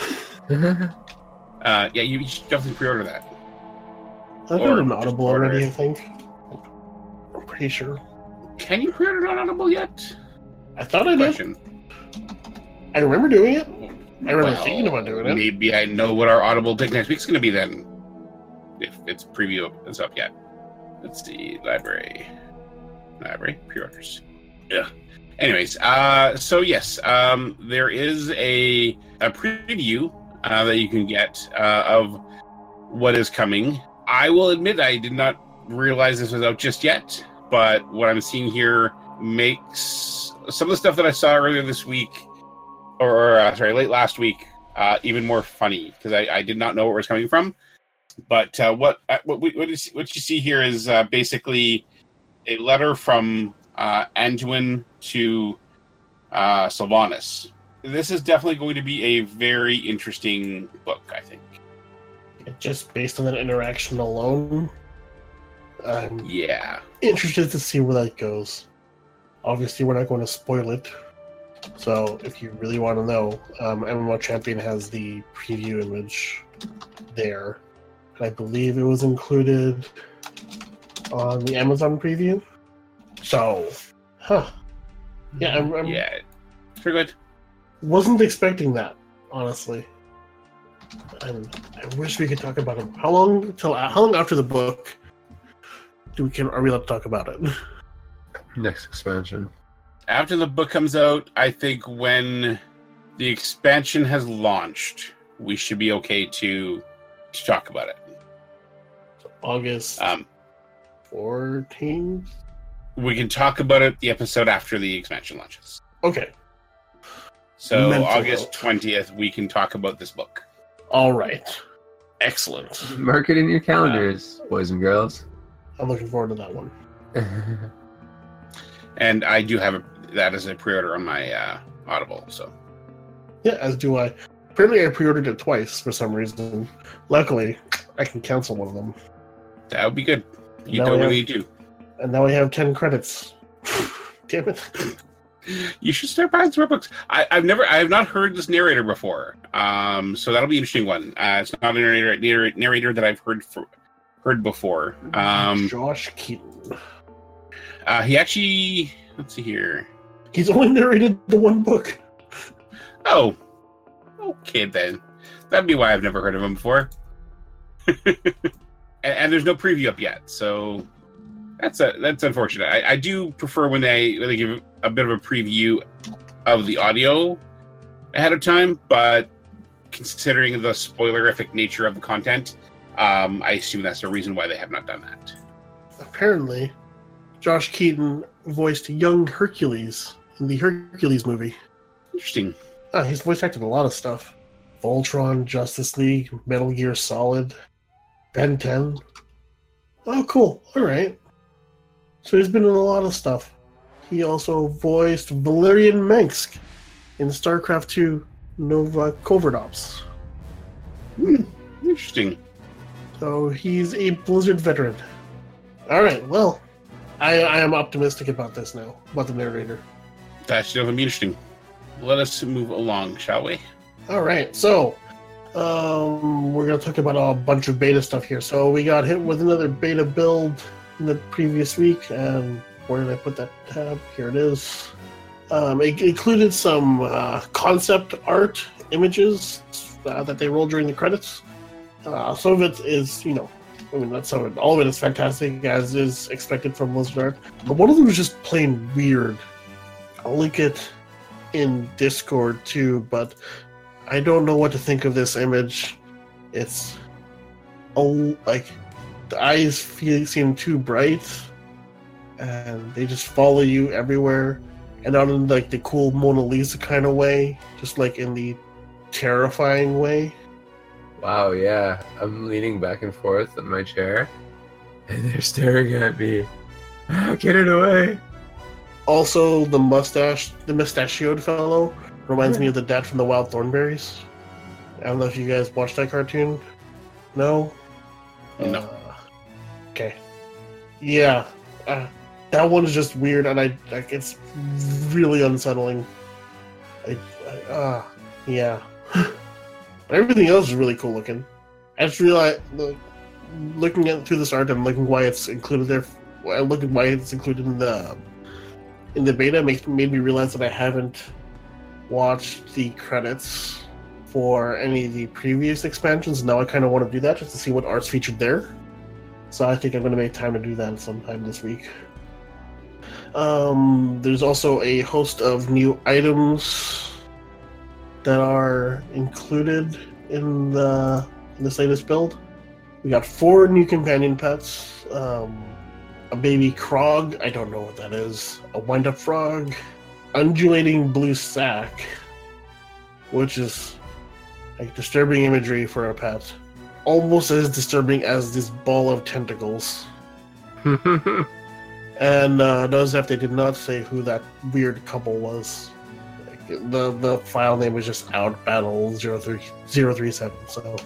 Uh, yeah, you should definitely pre-order that. I've Or got an just Audible order already, it. I think. I'm pretty sure. Can you pre-order it on Audible yet? I thought I did. Question. I remember doing it. I remember Well, thinking about doing it. Maybe I know what our Audible pick next week's going to be then. If it's preview is up yet. Let's see. Library. Library. Pre-orders. Yeah. Anyways, uh, so yes, um, there is a, a preview uh, that you can get uh, of what is coming. I will admit I did not realize this was out just yet, but what I'm seeing here makes some of the stuff that I saw earlier this week, or uh, sorry, late last week, uh, even more funny, because I, I did not know where it was coming from. But uh, what uh, what we, what, is, what you see here is uh, basically a letter from uh, Anduin to uh, Sylvanas. This is definitely going to be a very interesting book, I think. Just based on that interaction alone, I'm Yeah. interested to see where that goes. Obviously, we're not going to spoil it. So, if you really want to know, um, M M O Champion has the preview image there. And I believe it was included on the Amazon preview. So, huh. Yeah, I'm, I'm Yeah. Very good. wasn't expecting that, honestly. And I wish we could talk about it. How long till how long after the book do we can are we allowed to talk about it? Next expansion. After the book comes out, I think when the expansion has launched, we should be okay to to talk about it. August Um, fourteenth? we can talk about it the episode after the expansion launches. Okay. So Mental August note. twentieth, we can talk about this book. All right. Excellent. Mark it in your calendars, boys and girls. I'm looking forward to that one. And I do have a, that as a pre-order on my uh, Audible. So Yeah, as do I. Apparently, I pre-ordered it twice for some reason. Luckily, I can cancel one of them. that would be good. You Now don't we really have- do. And now I have ten credits. Damn it. You should start buying some books. I, I've never, I have not heard this narrator before. Um, so that'll be an interesting one. Uh, it's not a narrator, narrator, narrator that I've heard for, heard before. Um, Josh Keaton. uh, he actually, let's see here. He's only narrated the one book. Oh, okay then. That'd be why I've never heard of him before. and, and there's no preview up yet, so that's a that's unfortunate. I, I do prefer when they when they give a bit of a preview of the audio ahead of time, but considering the spoilerific nature of the content, um, I assume that's the reason why they have not done that. Apparently, Josh Keaton voiced young Hercules in the Hercules movie. Interesting. Ah, he's voice acted a lot of stuff. Voltron, Justice League, Metal Gear Solid, Ben ten. Oh, cool. All right. So he's been in a lot of stuff. He also voiced Valerian Mensk in StarCraft two Nova Covert Ops. Hmm, interesting. So he's a Blizzard veteran. All right. Well, I, I am optimistic about this now, about the narrator. That's definitely interesting. Let us move along, shall we? All right, so um, we're going to talk about a bunch of beta stuff here. So we got hit with another beta build in the previous week, and where did I put that tab? Here it is. Um, it included some uh, concept art images uh, that they rolled during the credits. Uh, some of it is, you know, I mean, not some of it, all of it is fantastic, as is expected from Blizzard art. But one of them is just plain weird. I'll link it in Discord too, but I don't know what to think of this image. It's oh, like the eyes feel, seem too bright, and they just follow you everywhere, and not in like the cool Mona Lisa kind of way, just like in the terrifying way. Wow, yeah. I'm leaning back and forth in my chair, and they're staring at me. Get it away! Also, the mustache, the mustachioed fellow, reminds me of the dad from the Wild Thornberries. I don't know if you guys watched that cartoon. No? No. Uh, okay. Yeah. Uh, that one is just weird, and I like it's really unsettling. I, I uh, yeah. Everything else is really cool looking. I just realized, look, looking at through this art and looking why it's included there, looking why it's included in the in the beta makes made me realize that I haven't watched the credits for any of the previous expansions. Now I kind of want to do that just to see what art's featured there. So I think I'm going to make time to do that sometime this week. Um, there's also a host of new items that are included in the in this latest build. We got four new companion pets. Um, a baby Krog, I don't know what that is. A wind-up frog. Undulating blue sack, which is like disturbing imagery for a pet. Almost as disturbing as this ball of tentacles. And uh, notice that they did not say who that weird couple was. Like, the the file name was just Out Battle zero three zero three seven. So,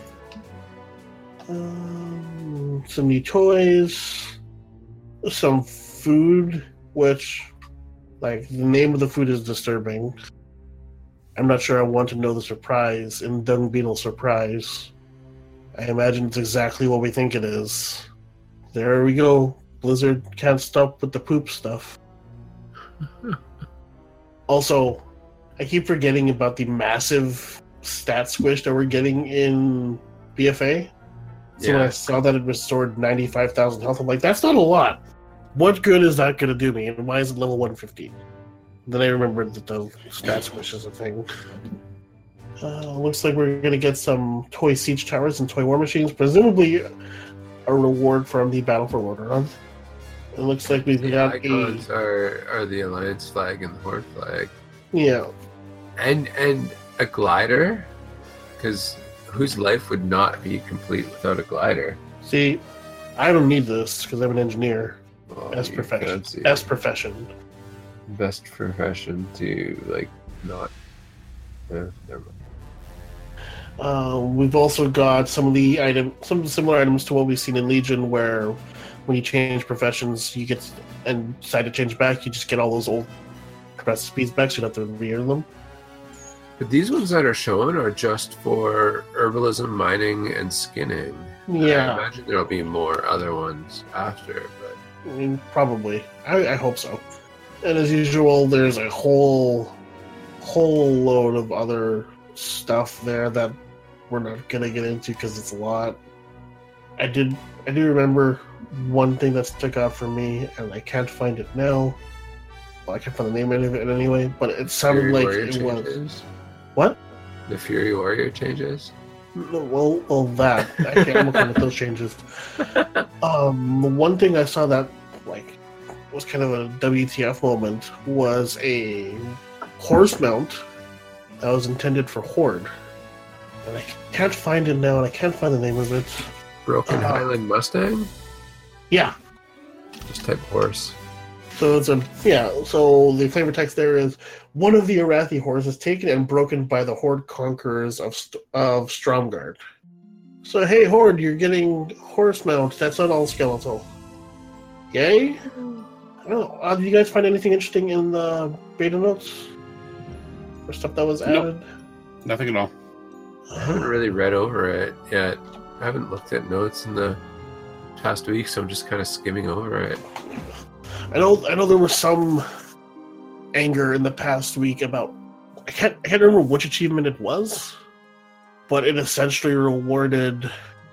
um, some new toys, some food, which, like, the name of the food is disturbing. I'm not sure I want to know the surprise in Dung Beetle Surprise. I imagine it's exactly what we think it is. There we go. Blizzard can't stop with the poop stuff. Also, I keep forgetting about the massive stat squish that we're getting in B F A. So when I Yeah. saw that it restored ninety-five thousand health, I'm like, that's not a lot. What good is that going to do me? And why is it level one fifteen? Then I remembered that the stat squish is a thing. Uh, looks like we're going to get some toy siege towers and toy war machines, presumably a reward from the Battle for Lordaeron. It looks like we've The got icons a are, are the Alliance flag and the Horde flag. yeah. And and a glider, because whose life would not be complete without a glider? See, I don't need this because I'm an engineer. Well, S you profession. fancy S profession. best profession to like not. Uh, never mind. Um, we've also got some of the item, some similar items to what we've seen in Legion, where when you change professions, you get and decide to change back, you just get all those old recipes back, so you don't have to re-earn them. But these ones that are shown are just for herbalism, mining, and skinning. I Yeah, imagine there'll be more other ones after, but I mean, probably. I, I hope so. And as usual, there's a whole, whole load of other stuff there that we're not gonna get into because it's a lot. I did, I do remember one thing that stuck out for me, and I can't find it now. Well, I can't find the name of it anyway, but it sounded Fury like Warrior it was changes. what? The Fury Warrior changes. No, well, well, that I can't. I'm okay with those changes. Um, the one thing I saw that like was kind of a W T F moment was a horse mount that was intended for Horde, and I can't find it now, and I can't find the name of it. Broken Uh, Highland Mustang. Yeah, Just type horse. so it's a yeah. So the flavor text there is one of the Arathi horses taken and broken by the Horde conquerors of St- of Stromgarde. So hey Horde, you're getting horse mount. That's not all skeletal. Yay! I don't know. Uh, did you guys find anything interesting in the beta notes or stuff that was Nope. added? Nothing at all. I haven't really read over it yet. I haven't looked at notes in the past week, so I'm just kind of skimming over it. I know. I know there was some anger in the past week about. I can't. I can't remember which achievement it was, but it essentially rewarded.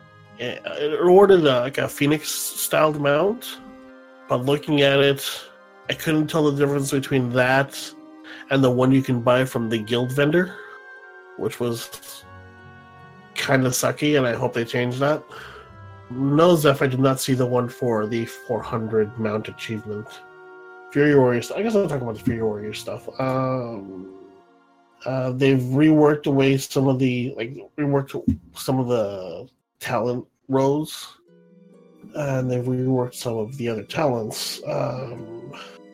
It rewarded a, like a Phoenix-styled mount. But looking at it, I couldn't tell the difference between that and the one you can buy from the guild vendor, which was kind of sucky, and I hope they change that. No, Zeph, I did not see the one for the four hundred mount achievement. Fury Warrior stuff. I guess I'll talk about the Fury Warrior stuff. Um, uh, they've reworked away some of the, like, reworked some of the talent rows. And they've reworked some of the other talents. Um,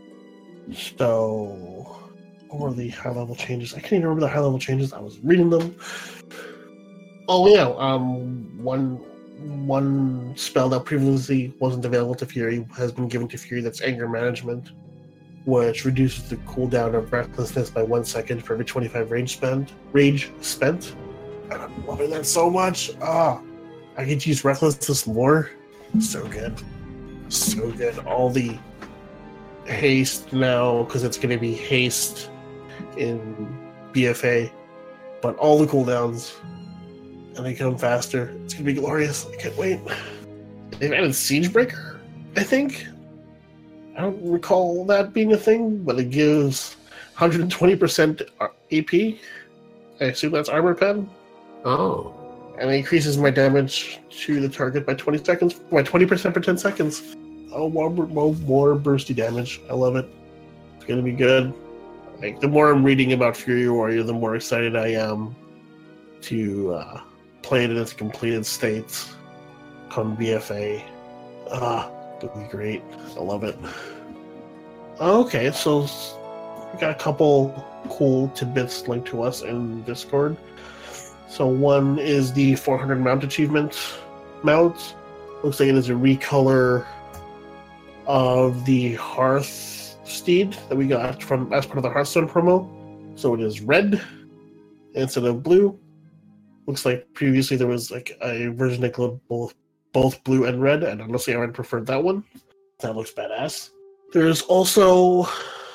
so, what were the high-level changes? I can't even remember the high-level changes. I was reading them. Oh, yeah. Um, one one spell that previously wasn't available to Fury has been given to Fury. That's Anger Management, which reduces the cooldown of Recklessness by one second for every twenty-five rage spent. Rage spent. And I'm loving that so much. Ah, I could use Recklessness more. So good. So good. All the haste now, because it's going to be haste in B F A, but all the cooldowns, and they come faster. It's going to be glorious. I can't wait. They've added Siegebreaker, I think. I don't recall that being a thing, but it gives one hundred twenty percent A P. I assume that's armor pen. Oh. And it increases my damage to the target by twenty seconds, by twenty percent for ten seconds. Oh, more, more, more bursty damage. I love it. It's gonna be good. Like, the more I'm reading about Fury Warrior, the more excited I am to uh, play it in its completed state come B F A. Ah, it'll be great. I love it. Okay, so we got a couple cool tidbits linked to us in Discord. So one is the four hundred mount achievement mount. Looks like it is a recolor of the Hearth Steed that we got from as part of the Hearthstone promo. So it is red instead of blue. Looks like previously there was like a version that glowed both both blue and red, and honestly I would preferred that one. That looks badass. There's also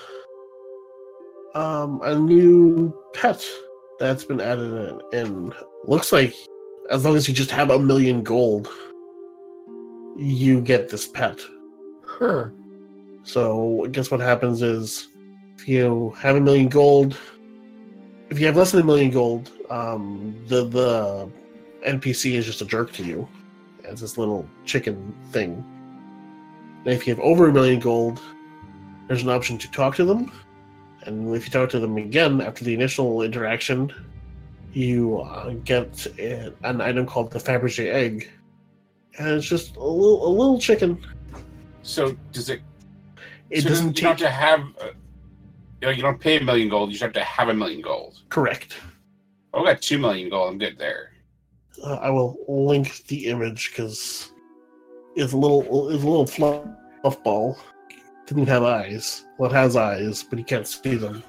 um, a new pet that's been added in, in. Looks like as long as you just have a million gold, you get this pet. Huh. So I guess what happens is if you have a million gold if you have less than a million gold, um, the the N P C is just a jerk to you. It's this little chicken thing. And if you have over a million gold, there's an option to talk to them. And if you talk to them again after the initial interaction, you uh, get a, an item called the Fabergé egg. And it's just a little a little chicken. So does it? It so doesn't you take... don't have to have. Uh, you know, you don't pay a million gold. You just have to have a million gold. Correct. I got two million gold. I'm good there. Uh, I will link the image because it's a little it's a little fluff, fluff ball. Didn't have eyes. Well, it has eyes, but you can't see them.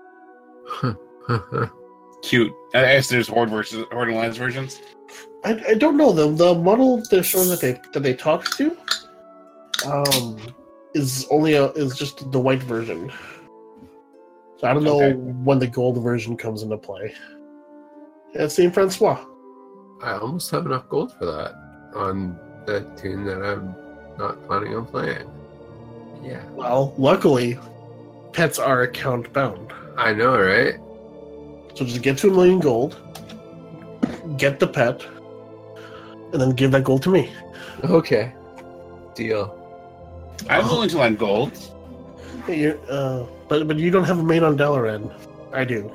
Cute. I guess there's Horde versus Horde Alliance versions. I, I don't know the the model they're showing that they that they talked to. Um, is only a is just the white version. So I don't know Okay. when the gold version comes into play. Yeah, Saint Francois. I almost have enough gold for that on the tune that I'm not planning on playing. Yeah. Well, luckily, pets are account bound. I know, right? So just get to a million gold, get the pet, and then give that gold to me. Okay. Deal. I'm willing to lend gold. Hey, you're, uh, but but you don't have a main on Dalaran. I do.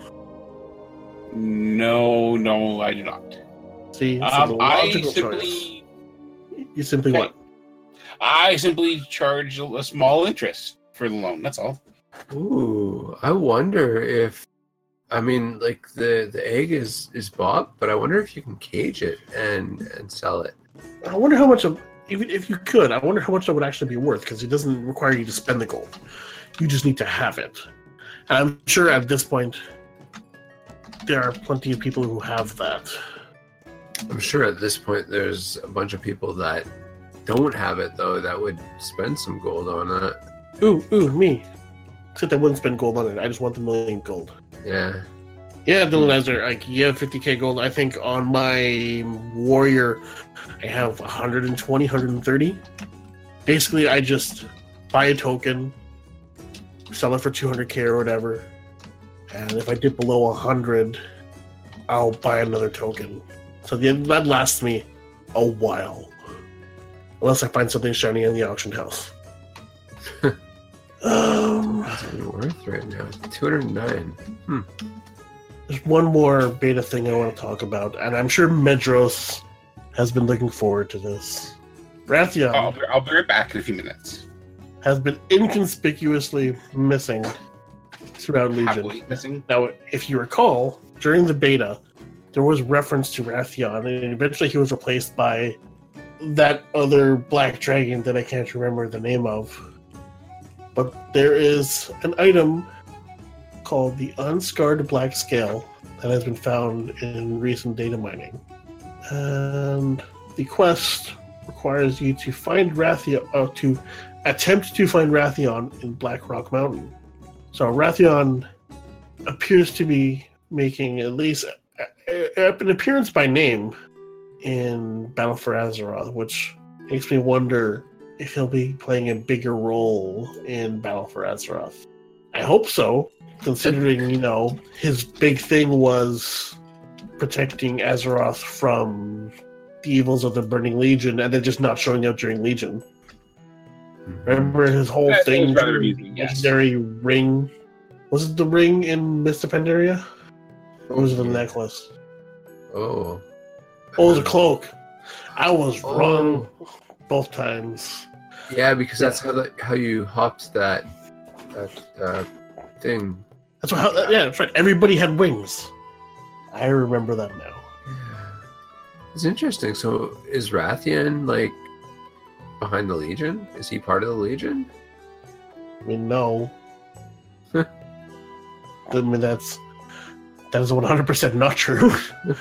No, no, I do not. See, it's Um, a I logical choice. simply, You simply Okay. what? I simply charge a, a small interest for the loan. That's all. Ooh, I wonder if, I mean, like the the egg is is bought, but I wonder if you can cage it and and sell it. I wonder how much of even if you could. I wonder how much that would actually be worth because it doesn't require you to spend the gold. You just need to have it. And I'm sure at this point there are plenty of people who have that. I'm sure at this point there's a bunch of people that don't have it though that would spend some gold on it. Ooh, ooh, me. Except I wouldn't spend gold on it. I just want the million gold. Yeah. Yeah, Dillanizer, like you have fifty k gold. I think on my warrior, I have one hundred twenty, one hundred thirty. Basically, I just buy a token, sell it for two hundred k or whatever, and if I dip below one hundred, I'll buy another token. So the, that lasts me a while, unless I find something shiny in the auction house. um, What's it worth right now? two hundred nine. Hmm. There's one more beta thing I want to talk about, and I'm sure Medros has been looking forward to this. Wrathion I'll, be- I'll be right back in a few minutes. has been inconspicuously missing throughout Legion. Happily missing. Now, if you recall, during the beta, there was reference to Wrathion, and eventually he was replaced by that other black dragon that I can't remember the name of. But there is an item called the Unscarred Black Scale that has been found in recent data mining. And the quest requires you to find Wrathion, uh, to attempt to find Wrathion in Black Rock Mountain. So Wrathion appears to be making at least a, a, an appearance by name in Battle for Azeroth, which makes me wonder if he'll be playing a bigger role in Battle for Azeroth. I hope so, considering, you know, his big thing was protecting Azeroth from the evils of the Burning Legion and then just not showing up during Legion. Remember his whole That thing? was rather amusing, yes. Legendary ring. Was it the ring in Mist of Pandaria? Or was it the necklace? Oh. Oh, it was a cloak. I was Oh. wrong both times. Yeah, because that's how the, how you hopped that that uh, thing. That's what. How, yeah, that's right. Everybody had wings. I remember that now. It's interesting. So is Wrathion like behind the Legion? Is he part of the Legion? I mean, no. I mean, that's that is one hundred percent not true.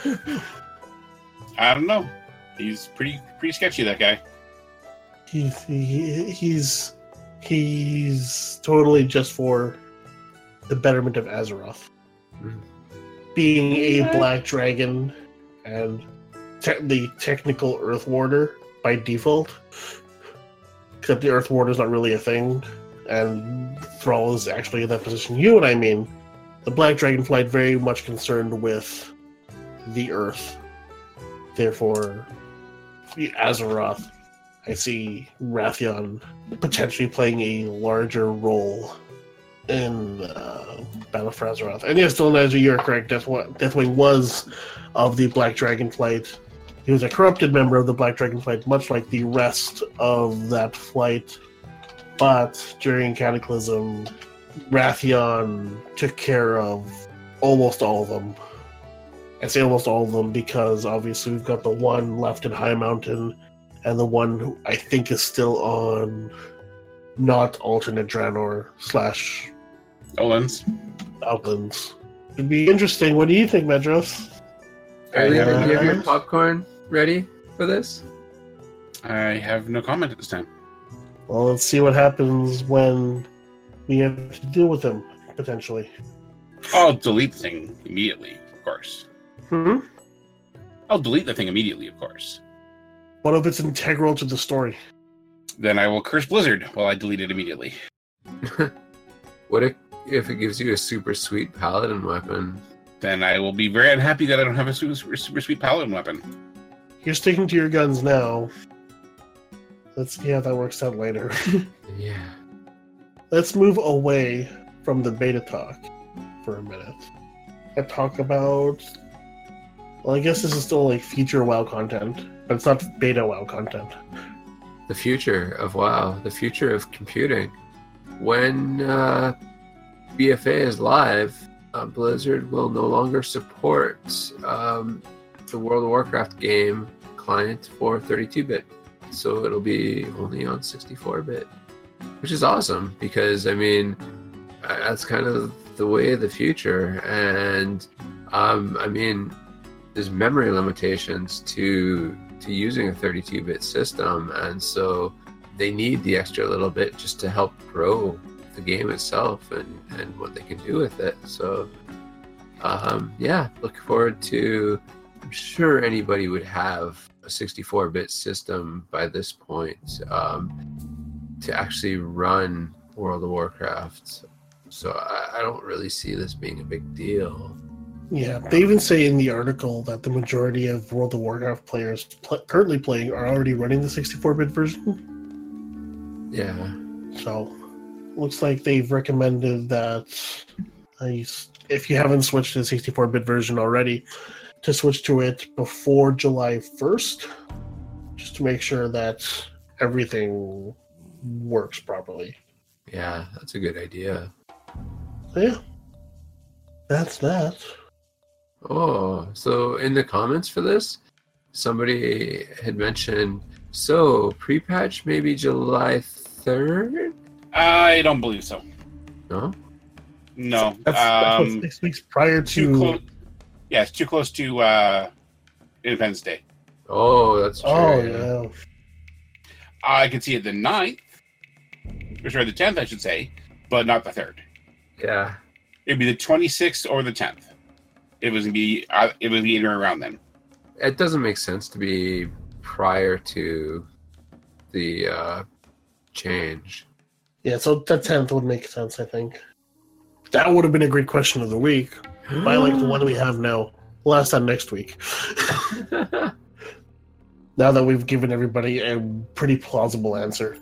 I don't know. He's pretty pretty sketchy, that guy. He's he, he's he's totally just for the betterment of Azeroth. Mhm. Being a black dragon and te- the technical Earth Warder by default, except the Earth Warder is not really a thing, and Thrall is actually in that position. You know what I mean? the Black Dragonflight very much concerned with the Earth. Therefore, the Azeroth, I see Wrathion potentially playing a larger role in uh, Battle for Azeroth. And yes, still as you're correct, Deathwing, Deathwing was of the Black Dragonflight. He was a corrupted member of the Black Dragonflight, much like the rest of that flight. But during Cataclysm, Wrathion took care of almost all of them. I say almost all of them because obviously we've got the one left in High Mountain and the one who I think is still on not alternate Draenor slash Outlands. Outlands. It'd be interesting. What do you think, Medros? Are you have- have your popcorn ready for this? I have no comment at this time. Well, let's see what happens when we have to deal with him, potentially. I'll delete the thing immediately, of course. Hmm? I'll delete the thing immediately, of course. What if it's integral to the story? Then I will curse Blizzard while I delete it immediately. What if, if it gives you a super sweet paladin weapon? Then I will be very unhappy that I don't have a super, super, super sweet paladin weapon. You're sticking to your guns now. Let's see how that works out later. Yeah. Let's move away from the beta talk for a minute and talk about... Well, I guess this is still like future WoW content, but it's not beta WoW content. The future of WoW, the future of computing. When uh, B F A is live, uh, Blizzard will no longer support um, the World of Warcraft game client for thirty-two bit. So it'll be only on sixty-four bit, which is awesome because, I mean, that's kind of the way of the future. And, um, I mean, there's memory limitations to to using a thirty-two bit system, and so they need the extra little bit just to help grow the game itself and, and what they can do with it. So, um, yeah, looking forward to... I'm sure anybody would have a sixty-four bit system by this point um, to actually run World of Warcraft. So I, I don't really see this being a big deal. Yeah, they even say in the article that the majority of World of Warcraft players pl- currently playing are already running the sixty-four bit version. Yeah. So, looks like they've recommended that uh, you s- if you haven't switched to the sixty-four bit version already, to switch to it before July first, just to make sure that everything works properly. Yeah, that's a good idea. So, yeah, that's that. Oh, so in the comments for this, somebody had mentioned, so pre-patch maybe July third? I don't believe so. No? No. That's, that's what's um, six weeks prior too to. close. Yeah, it's too close to uh, Independence Day. Oh, that's true. Oh yeah. yeah. I could see it the ninth, or sorry, the tenth, I should say, but not the third. Yeah. It'd be the twenty-sixth or the tenth. It was gonna be. Uh, it would be in or around then. It doesn't make sense to be prior to the uh, change. Yeah, so the tenth would make sense, I think. That would have been a great question of the week. I like the one we have now. We'll ask that next week. Now that we've given everybody a pretty plausible answer.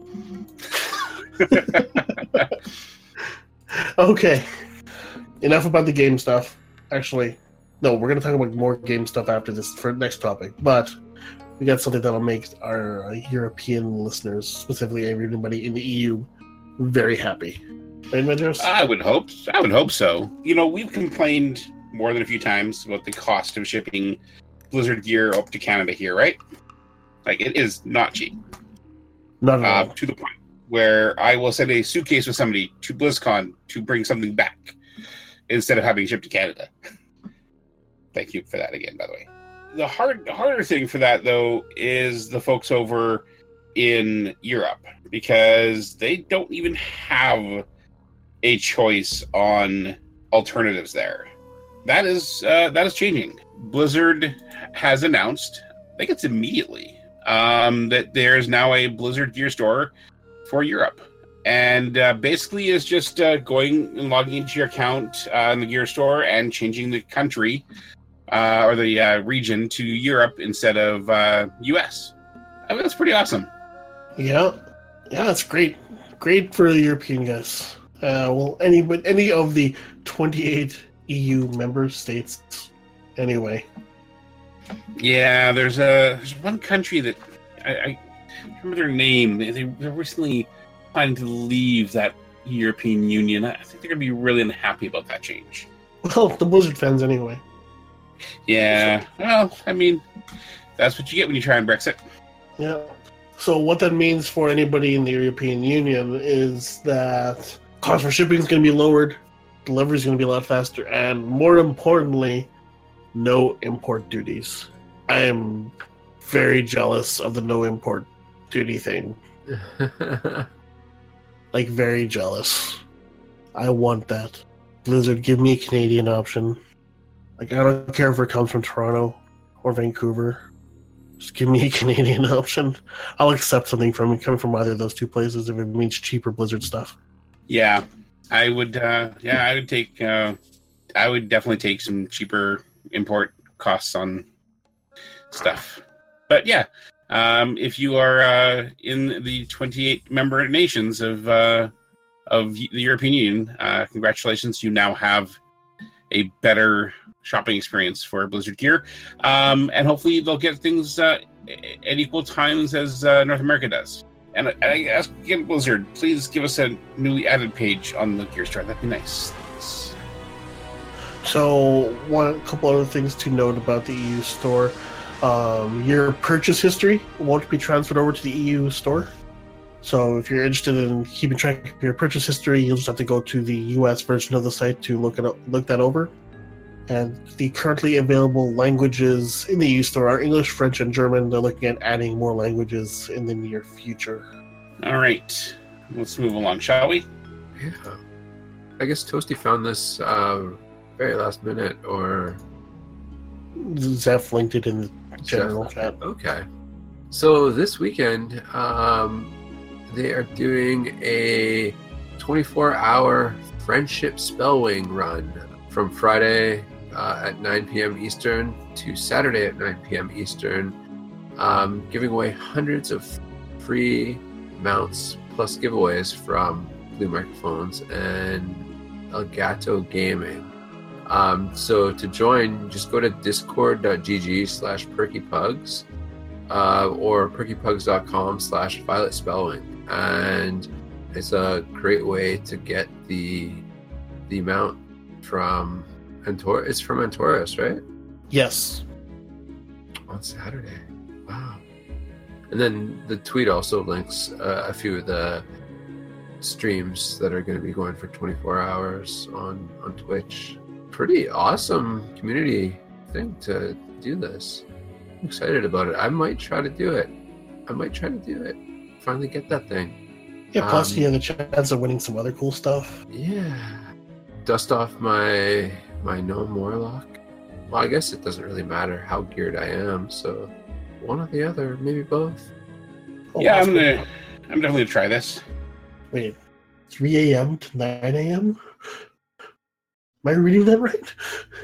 Okay. Enough about the game stuff. Actually, no, we're going to talk about more game stuff after this for next topic. But we got something that'll make our uh, European listeners, specifically everybody in the E U, very happy. Right, Medros? I would hope. I would hope so. You know, we've complained more than a few times about the cost of shipping Blizzard gear up to Canada here, right? Like, it is not cheap. Not at Uh, all. to the point where I will send a suitcase with somebody to BlizzCon to bring something back instead of having shipped to Canada. Thank you for that again, by the way. The hard, harder thing for that, though, is the folks over in Europe, because they don't even have a choice on alternatives there. That is uh, that is changing. Blizzard has announced, I think it's immediately, um, that there's now a Blizzard gear store for Europe. And uh, basically is just uh, going and logging into your account uh, in the Gear Store and changing the country uh, or the uh, region to Europe instead of uh, U S. I mean, that's pretty awesome. Yeah, yeah, that's great. Great for the European guys. Uh, well, any but any of the twenty-eight E U member states, anyway. Yeah, there's a there's one country that I, I remember their name. They, they're recently planning to leave that European Union. I think they're going to be really unhappy about that change. Well, the Blizzard fans, anyway. Yeah, well, I mean, that's what you get when you try and Brexit. Yeah. So what that means for anybody in the European Union is that cost for shipping is going to be lowered, delivery is going to be a lot faster, and more importantly, no import duties. I am very jealous of the no import duty thing. Like, very jealous. I want that. Blizzard, give me a Canadian option. Like, I don't care if it comes from Toronto or Vancouver. Just give me a Canadian option. I'll accept something from coming from either of those two places if it means cheaper Blizzard stuff. Yeah, I would. Uh, yeah, I would take. Uh, I would definitely take some cheaper import costs on stuff. But yeah, um, if you are uh, in the twenty-eight member nations of uh, of the European Union, uh, congratulations! You now have a better shopping experience for Blizzard gear, um, and hopefully they'll get things uh, at equal times as uh, North America does. And I, I ask again, Blizzard, please give us a newly added page on the Gear Store. That'd be nice. So, one couple other things to note about the E U store: um, your purchase history won't be transferred over to the E U store. So, if you're interested in keeping track of your purchase history, you'll just have to go to the U S version of the site to look it up, look that over. And the currently available languages in the E U store are English, French, and German. They're looking at adding more languages in the near future. All right, let's move along, shall we? Yeah. I guess Toasty found this uh, very last minute, or Zeph linked it in the general Zeph. chat. Okay. So this weekend, um, they are doing a twenty-four hour Friendship Spellwing run from Friday uh, at nine p.m. Eastern to Saturday at nine p.m. Eastern, um, giving away hundreds of free mounts plus giveaways from Blue Microphones and Elgato Gaming. Um, so to join, just go to discord.gg slash perkypugs uh, or perkypugs.com slash violet spellwing. And it's a great way to get the the mount from Antor. It's from Antorus, right? Yes. On Saturday. Wow. And then the tweet also links uh, a few of the streams that are going to be going for twenty-four hours on, on Twitch. Pretty awesome community thing to do this. I'm excited about it. I might try to do it. I might try to do it. Finally get that thing. Yeah, plus Um, you have the chance of winning some other cool stuff. Yeah. Dust off my my gnome warlock. Well, I guess it doesn't really matter how geared I am, so one or the other, maybe both. Oh, yeah, that's I'm good. gonna. I'm definitely gonna try this. Wait, three a.m. to nine a.m.? Am I reading that right?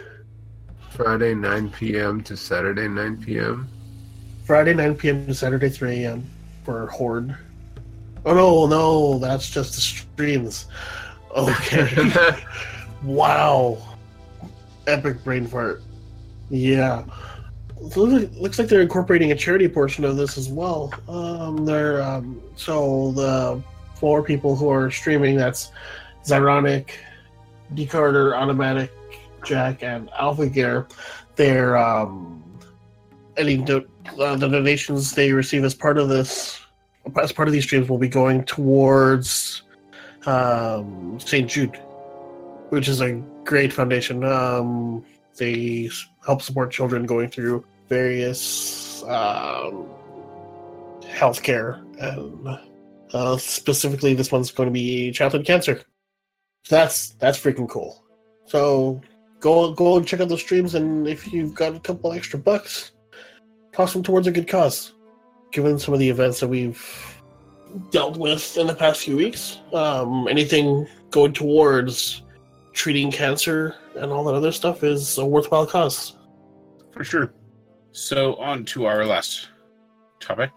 Friday nine p.m. to Saturday nine p.m. Friday nine p.m. to Saturday three a.m. for Horde. Oh no, no, that's just the streams. Okay. Wow. Epic brain fart. Yeah. So it looks like they're incorporating a charity portion of this as well. Um, they're um, so the four people who are streaming, that's Zyronic, D-Carter, Automatic, Jack, and Alpha Gear. They're um, any do- uh, the donations they receive as part of this, as part of these streams, will be going towards um, Saint Jude, which is a great foundation. Um, they help support children going through various um, healthcare, and uh, specifically, this one's going to be childhood cancer. So that's that's freaking cool. So go go and check out those streams, and if you've got a couple extra bucks, toss them towards a good cause. Given some of the events that we've dealt with in the past few weeks. Um, anything going towards treating cancer and all that other stuff is a worthwhile cause. For sure. So on to our last topic.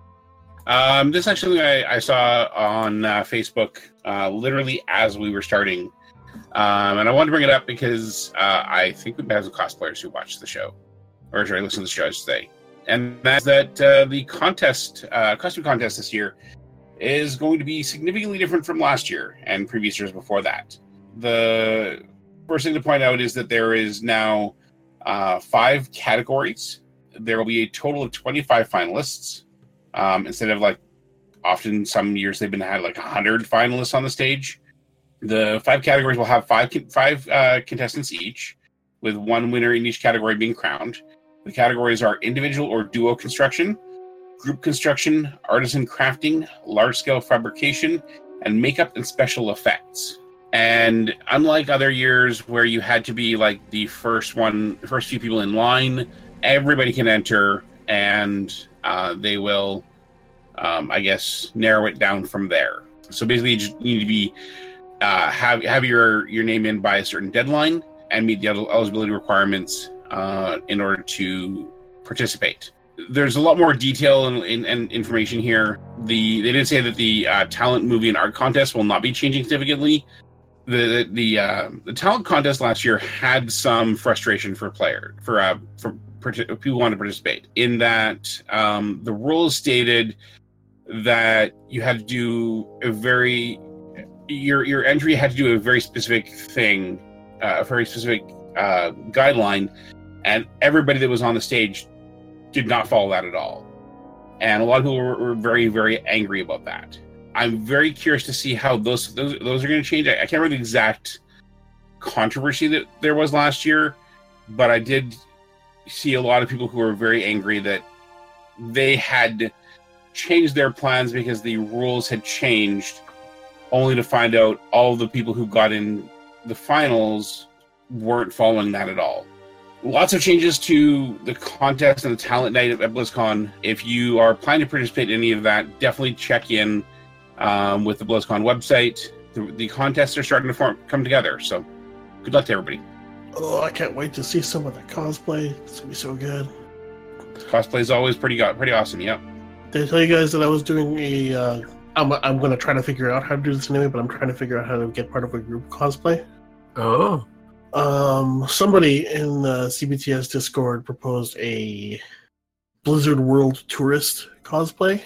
Um, this is actually I, I saw on uh, Facebook uh, literally as we were starting. Um, and I wanted to bring it up because uh, I think we have some cosplayers who watch the show. Or sorry, listen to the show, I should say. And that's that uh, the contest, uh, costume contest this year is going to be significantly different from last year and previous years before that. The first thing to point out is that there is now uh, five categories. There will be a total of twenty-five finalists. Um, instead of like often some years they've been had like one hundred finalists on the stage. The five categories will have five five uh, contestants each, with one winner in each category being crowned. The categories are individual or duo construction, group construction, artisan crafting, large-scale fabrication, and makeup and special effects. And unlike other years where you had to be like the first one, the first few people in line, everybody can enter, and uh, they will, um, I guess, narrow it down from there. So basically, you just need to be uh, have have your your name in by a certain deadline and meet the eligibility requirements uh, in order to participate. There's a lot more detail and, and, and information here. The they did say that the uh, talent, movie, and art contest will not be changing significantly. The the uh, the talent contest last year had some frustration for player for uh, for people who want to participate. In that um, the rules stated that you had to do a very your your entry had to do a very specific thing, uh, a very specific uh, guideline, and everybody that was on the stage did not follow that at all. And a lot of people were, were very, very angry about that. I'm very curious to see how those those, those are going to change. I, I can't remember the exact controversy that there was last year, but I did see a lot of people who were very angry that they had changed their plans because the rules had changed, only to find out all the people who got in the finals weren't following that at all. Lots of changes to the contest and the talent night at BlizzCon. If you are planning to participate in any of that, definitely check in um, with the BlizzCon website. The, the contests are starting to form, come together, so good luck to everybody. Oh, I can't wait to see some of the cosplay. It's gonna be so good. Cosplay is always pretty pretty awesome. Yep. Did I tell you guys that I was doing a? Uh, I'm I'm gonna try to figure out how to do this anyway, but I'm trying to figure out how to get part of a group cosplay. Oh. Um, somebody in the C B T S Discord proposed a Blizzard World Tourist cosplay.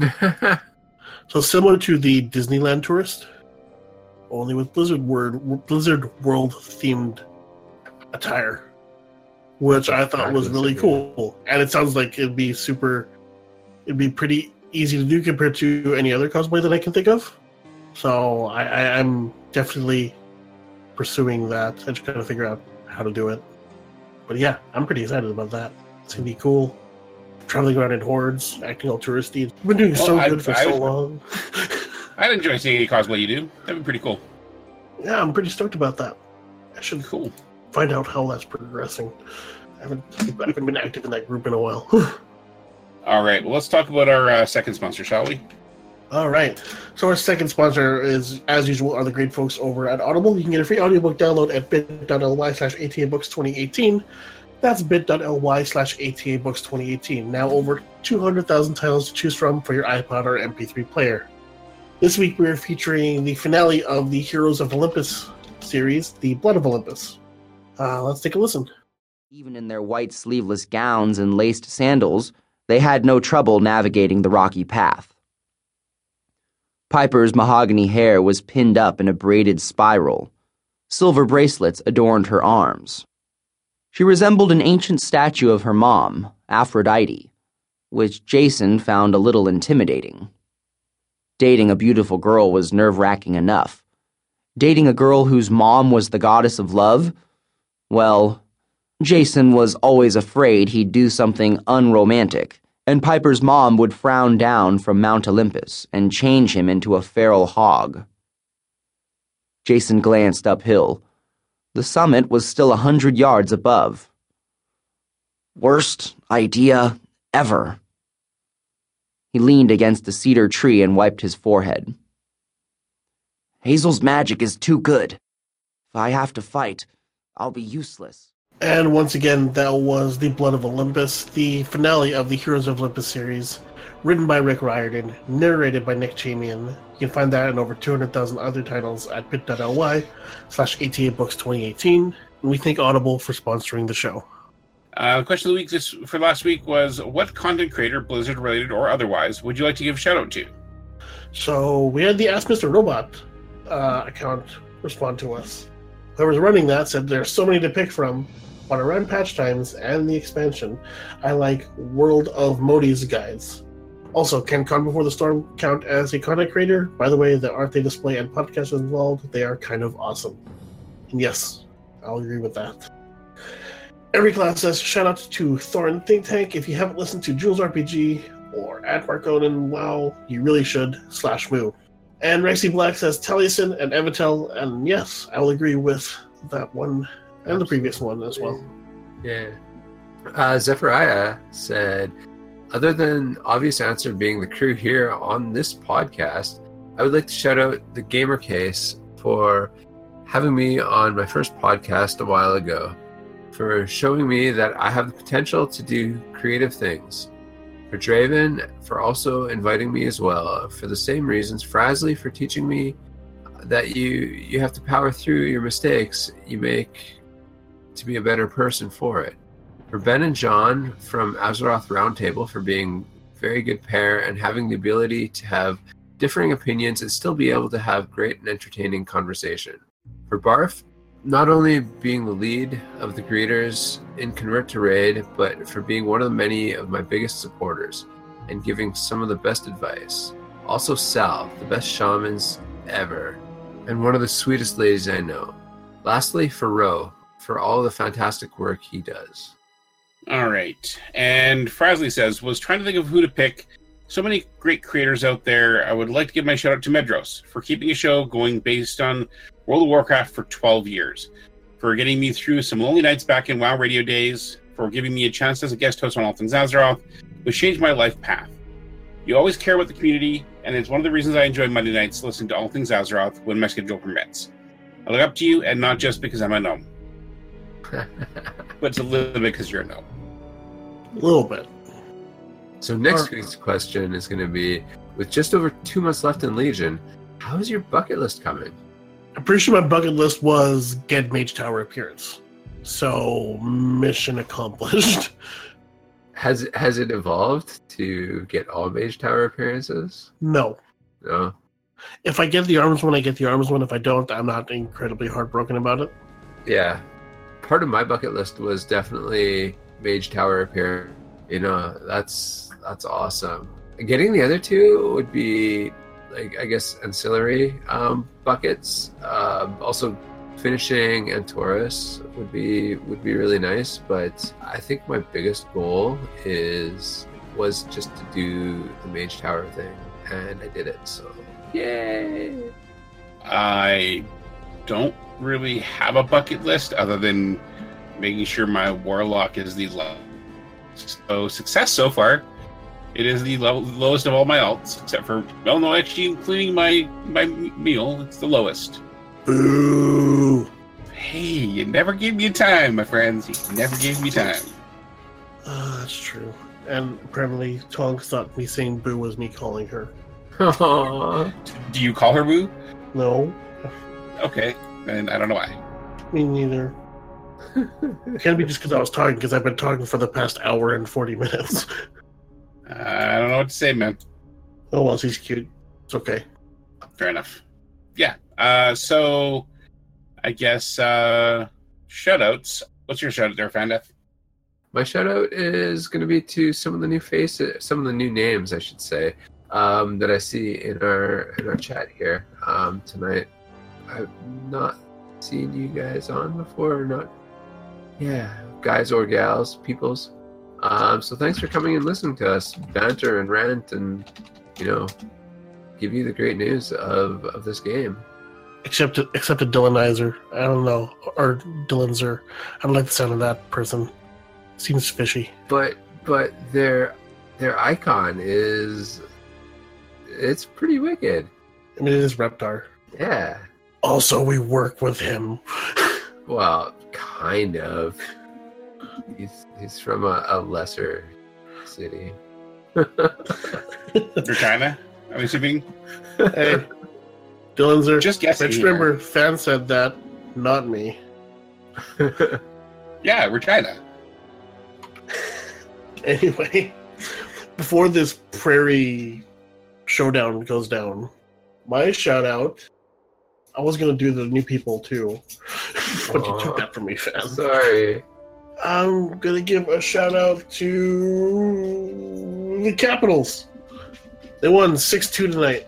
So similar to the Disneyland Tourist, only with Blizzard World Blizzard World themed attire, which I thought was really cool. And it sounds like it'd be super, it'd be pretty easy to do compared to any other cosplay that I can think of. So I, I, I'm definitely pursuing that. I just gotta figure out how to do it. But yeah, I'm pretty excited about that. It's gonna be cool. Traveling around in hordes, acting all touristy. I've been doing well, so good I, for I, so I, long. I'd enjoy seeing any cosplay you do. That'd be pretty cool. Yeah, I'm pretty stoked about that. I should cool. find out how that's progressing. I haven't, I haven't been active in that group in a while. All right, well, let's talk about our uh, second sponsor, shall we? All right. So our second sponsor is, as usual, are the great folks over at Audible. You can get a free audiobook download at bit.ly slash ATABooks 2018. That's bit.ly slash ATABooks 2018. Now over two hundred thousand titles to choose from for your iPod or M P three player. This week we are featuring the finale of the Heroes of Olympus series, The Blood of Olympus. Uh, let's take a listen. Even in their white sleeveless gowns and laced sandals, they had no trouble navigating the rocky path. Piper's mahogany hair was pinned up in a braided spiral. Silver bracelets adorned her arms. She resembled an ancient statue of her mom, Aphrodite, which Jason found a little intimidating. Dating a beautiful girl was nerve-wracking enough. Dating a girl whose mom was the goddess of love? Well, Jason was always afraid he'd do something unromantic, and Piper's mom would frown down from Mount Olympus and change him into a feral hog. Jason glanced uphill. The summit was still a hundred yards above. Worst idea ever. He leaned against a cedar tree and wiped his forehead. Hazel's magic is too good. If I have to fight, I'll be useless. And once again, that was The Blood of Olympus, the finale of the Heroes of Olympus series, written by Rick Riordan, narrated by Nick Chamian. You can find that and over two hundred thousand other titles at bit.ly slash ATA Books twenty eighteen. And we thank Audible for sponsoring the show. Uh, the question of the week this for last week was, what content creator, Blizzard related or otherwise, would you like to give a shout out to? So we had the Ask Mister Robot uh, account respond to us. Whoever's running that said there's so many to pick from, but around patch times and the expansion, I like World of Modi's guides. Also, can Con Before the Storm count as a content creator? By the way, the art they display and podcast involved, they are kind of awesome. And yes, I'll agree with that. Every class says shout out to Thorin Think Tank. If you haven't listened to Jules R P G or at Marconin, wow, you really should, slash moo. And Rexy Black says Taliesin and Evitel, and yes, I'll agree with that one and the previous one as well. Yeah. Uh, Zephyriah said, other than obvious answer being the crew here on this podcast, I would like to shout out the Gamer Case for having me on my first podcast a while ago, for showing me that I have the potential to do creative things. For Draven, for also inviting me as well, for the same reasons. Frasley, for teaching me that you you have to power through your mistakes you make to be a better person for it. For Ben and John from Azeroth Roundtable, for being a very good pair and having the ability to have differing opinions and still be able to have great and entertaining conversation. For Barf, not only being the lead of the greeters in Convert to Raid, but for being one of the many of my biggest supporters and giving some of the best advice. Also Sal, the best shamans ever, and one of the sweetest ladies I know. Lastly, for Ro, for all the fantastic work he does. All right. And Frasley says, was trying to think of who to pick. So many great creators out there. I would like to give my shout out to Medros for keeping a show going based on World of Warcraft for twelve years, for getting me through some lonely nights back in WoW radio days, for giving me a chance as a guest host on All Things Azeroth, which changed my life path. You always care about the community, and it's one of the reasons I enjoy Monday nights listening to All Things Azeroth when my schedule permits. I look up to you, and not just because I'm a gnome. But it's a little bit because you're a gnome. A little bit. So next Or- week's question is going to be, with just over two months left in Legion, how is your bucket list coming? I'm pretty sure my bucket list was get Mage Tower appearance. So, mission accomplished. Has it, has it evolved to get all Mage Tower appearances? No. No? If I get the arms one, I get the arms one. If I don't, I'm not incredibly heartbroken about it. Yeah. Part of my bucket list was definitely Mage Tower appearance. You know, that's that's awesome. Getting the other two would be, like, I guess, ancillary um, buckets. Uh, also, finishing Antorus would be would be really nice. But I think my biggest goal is was just to do the Mage Tower thing, and I did it. So, yay! I don't really have a bucket list other than making sure my Warlock is the lowest. So, success so far. It is the low, lowest of all my alts, except for, well, no, actually, including my my meal, it's the lowest. Boo! Hey, you never gave me time, my friends. You never gave me time. Uh, that's true. And apparently, Tonks thought me saying boo was me calling her. Aww. Do you call her Boo? No, Okay, and I don't know why. me neither. Can't be just because I was talking, because I've been talking for the past hour and forty minutes. I don't know what to say, man. Oh, well, she's cute. It's okay. Fair enough. Yeah. Uh, so, I guess uh, shoutouts. What's your shoutout there, Fandef? My shout out is going to be to some of the new faces, some of the new names, I should say, um, that I see in our in our chat here um, tonight. I've not seen you guys on before, or not? Yeah, guys or gals, peoples. Um, so thanks for coming and listening to us banter and rant and, you know, give you the great news of, of this game. Except, except a Dylanizer. I don't know. Or Dylanzer. I don't like the sound of that person. Seems fishy. But but there their icon is it's pretty wicked. I mean, it is Reptar. Yeah. Also, we work with him. Well, kind of. He's he's from a, a lesser city. China, I'm assuming. Hey, Dylan's there. Just guessing. Just remember, fan said that, not me. Yeah, we're China. Anyway, before this prairie showdown goes down, my shout out. I was gonna do the new people too, but you took that from me, fan. Sorry. I'm gonna give a shout out to the Capitals. They won six two tonight.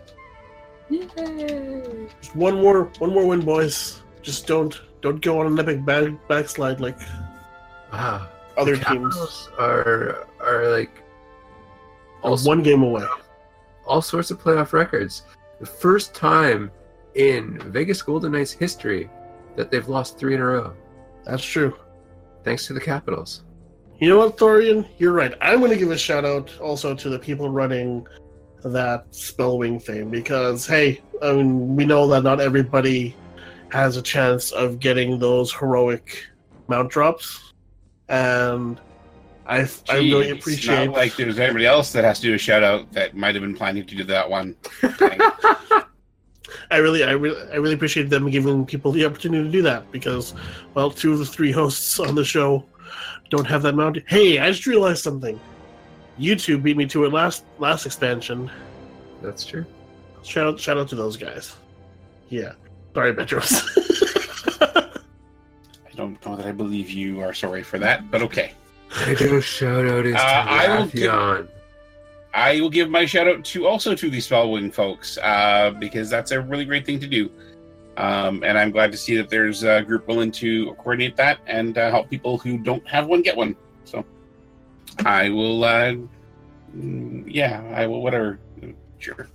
Yay. Just one more, one more win, boys. Just don't, don't go on an epic back, backslide like Wow. other The teams. Capitals are are like All one game away. all sorts of playoff records. The first time in Vegas Golden Knights history that they've lost three in a row, That's true. thanks to the Capitals. You know what, Thorian? You're right. I'm going to give a shout out also to the people running that Spellwing thing because, hey, I mean, we know that not everybody has a chance of getting those heroic mount drops, and I, I really Jeez, appreciate. Not like there's anybody else that has to do a shout out that might have been planning to do that one. I really, I really, I really appreciate them giving people the opportunity to do that because, well, two of the three hosts on the show don't have that mount. Hey, I just realized something. YouTube beat me to it last last expansion. That's true. Shout out, shout out to those guys. Yeah, sorry, Metros. I don't know that I believe you are sorry for that, but okay. I do a shout out is Uh, to I will give- Raffion. I will give my shout out to also to the Spellwing folks uh, because that's a really great thing to do. Um, and I'm glad to see that there's a group willing to coordinate that and uh, help people who don't have one get one. So I will, uh, mm, yeah, I will, whatever. Sure.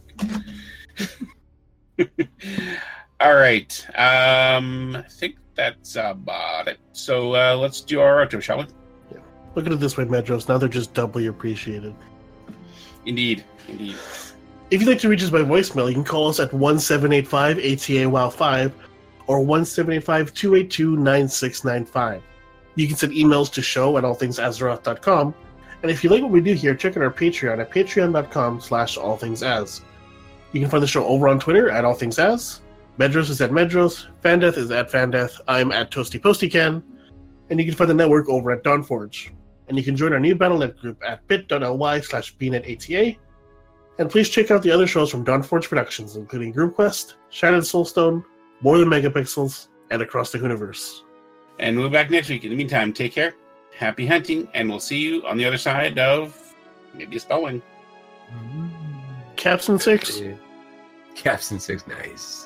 All right. Um, I think that's about it. So uh, let's do our outro, shall we? Look at it this way, Metros. Now they're just doubly appreciated. Indeed. Indeed. If you'd like to reach us by voicemail, you can call us at one seven eight five A T A W O W five or one seven eight five, two eight two, nine six nine five. You can send emails to show at all things azeroth dot com. And if you like what we do here, check out our Patreon at patreon.com slash allthingsaz. You can find the show over on Twitter at allthingsaz. Medros is at Medros. Fandeth is at Fandeth. I'm at Toasty Postycan. And you can find the network over at Dawnforge. And you can join our new BattleNet group at bit.ly slash bnetata. And please check out the other shows from Dawnforge Productions, including GroupQuest, Shattered Soulstone, More Than Megapixels, and Across the Hooniverse. And we'll be back next week. In the meantime, take care, happy hunting, and we'll see you on the other side of maybe a Spellwing. Caps and six. Captain Six, nice.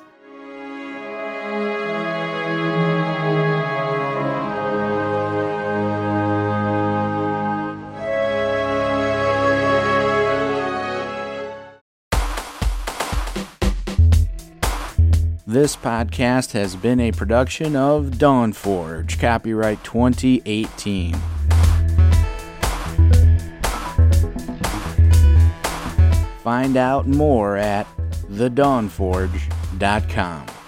This podcast has been a production of Dawnforge, copyright twenty eighteen. Find out more at the dawn forge dot com.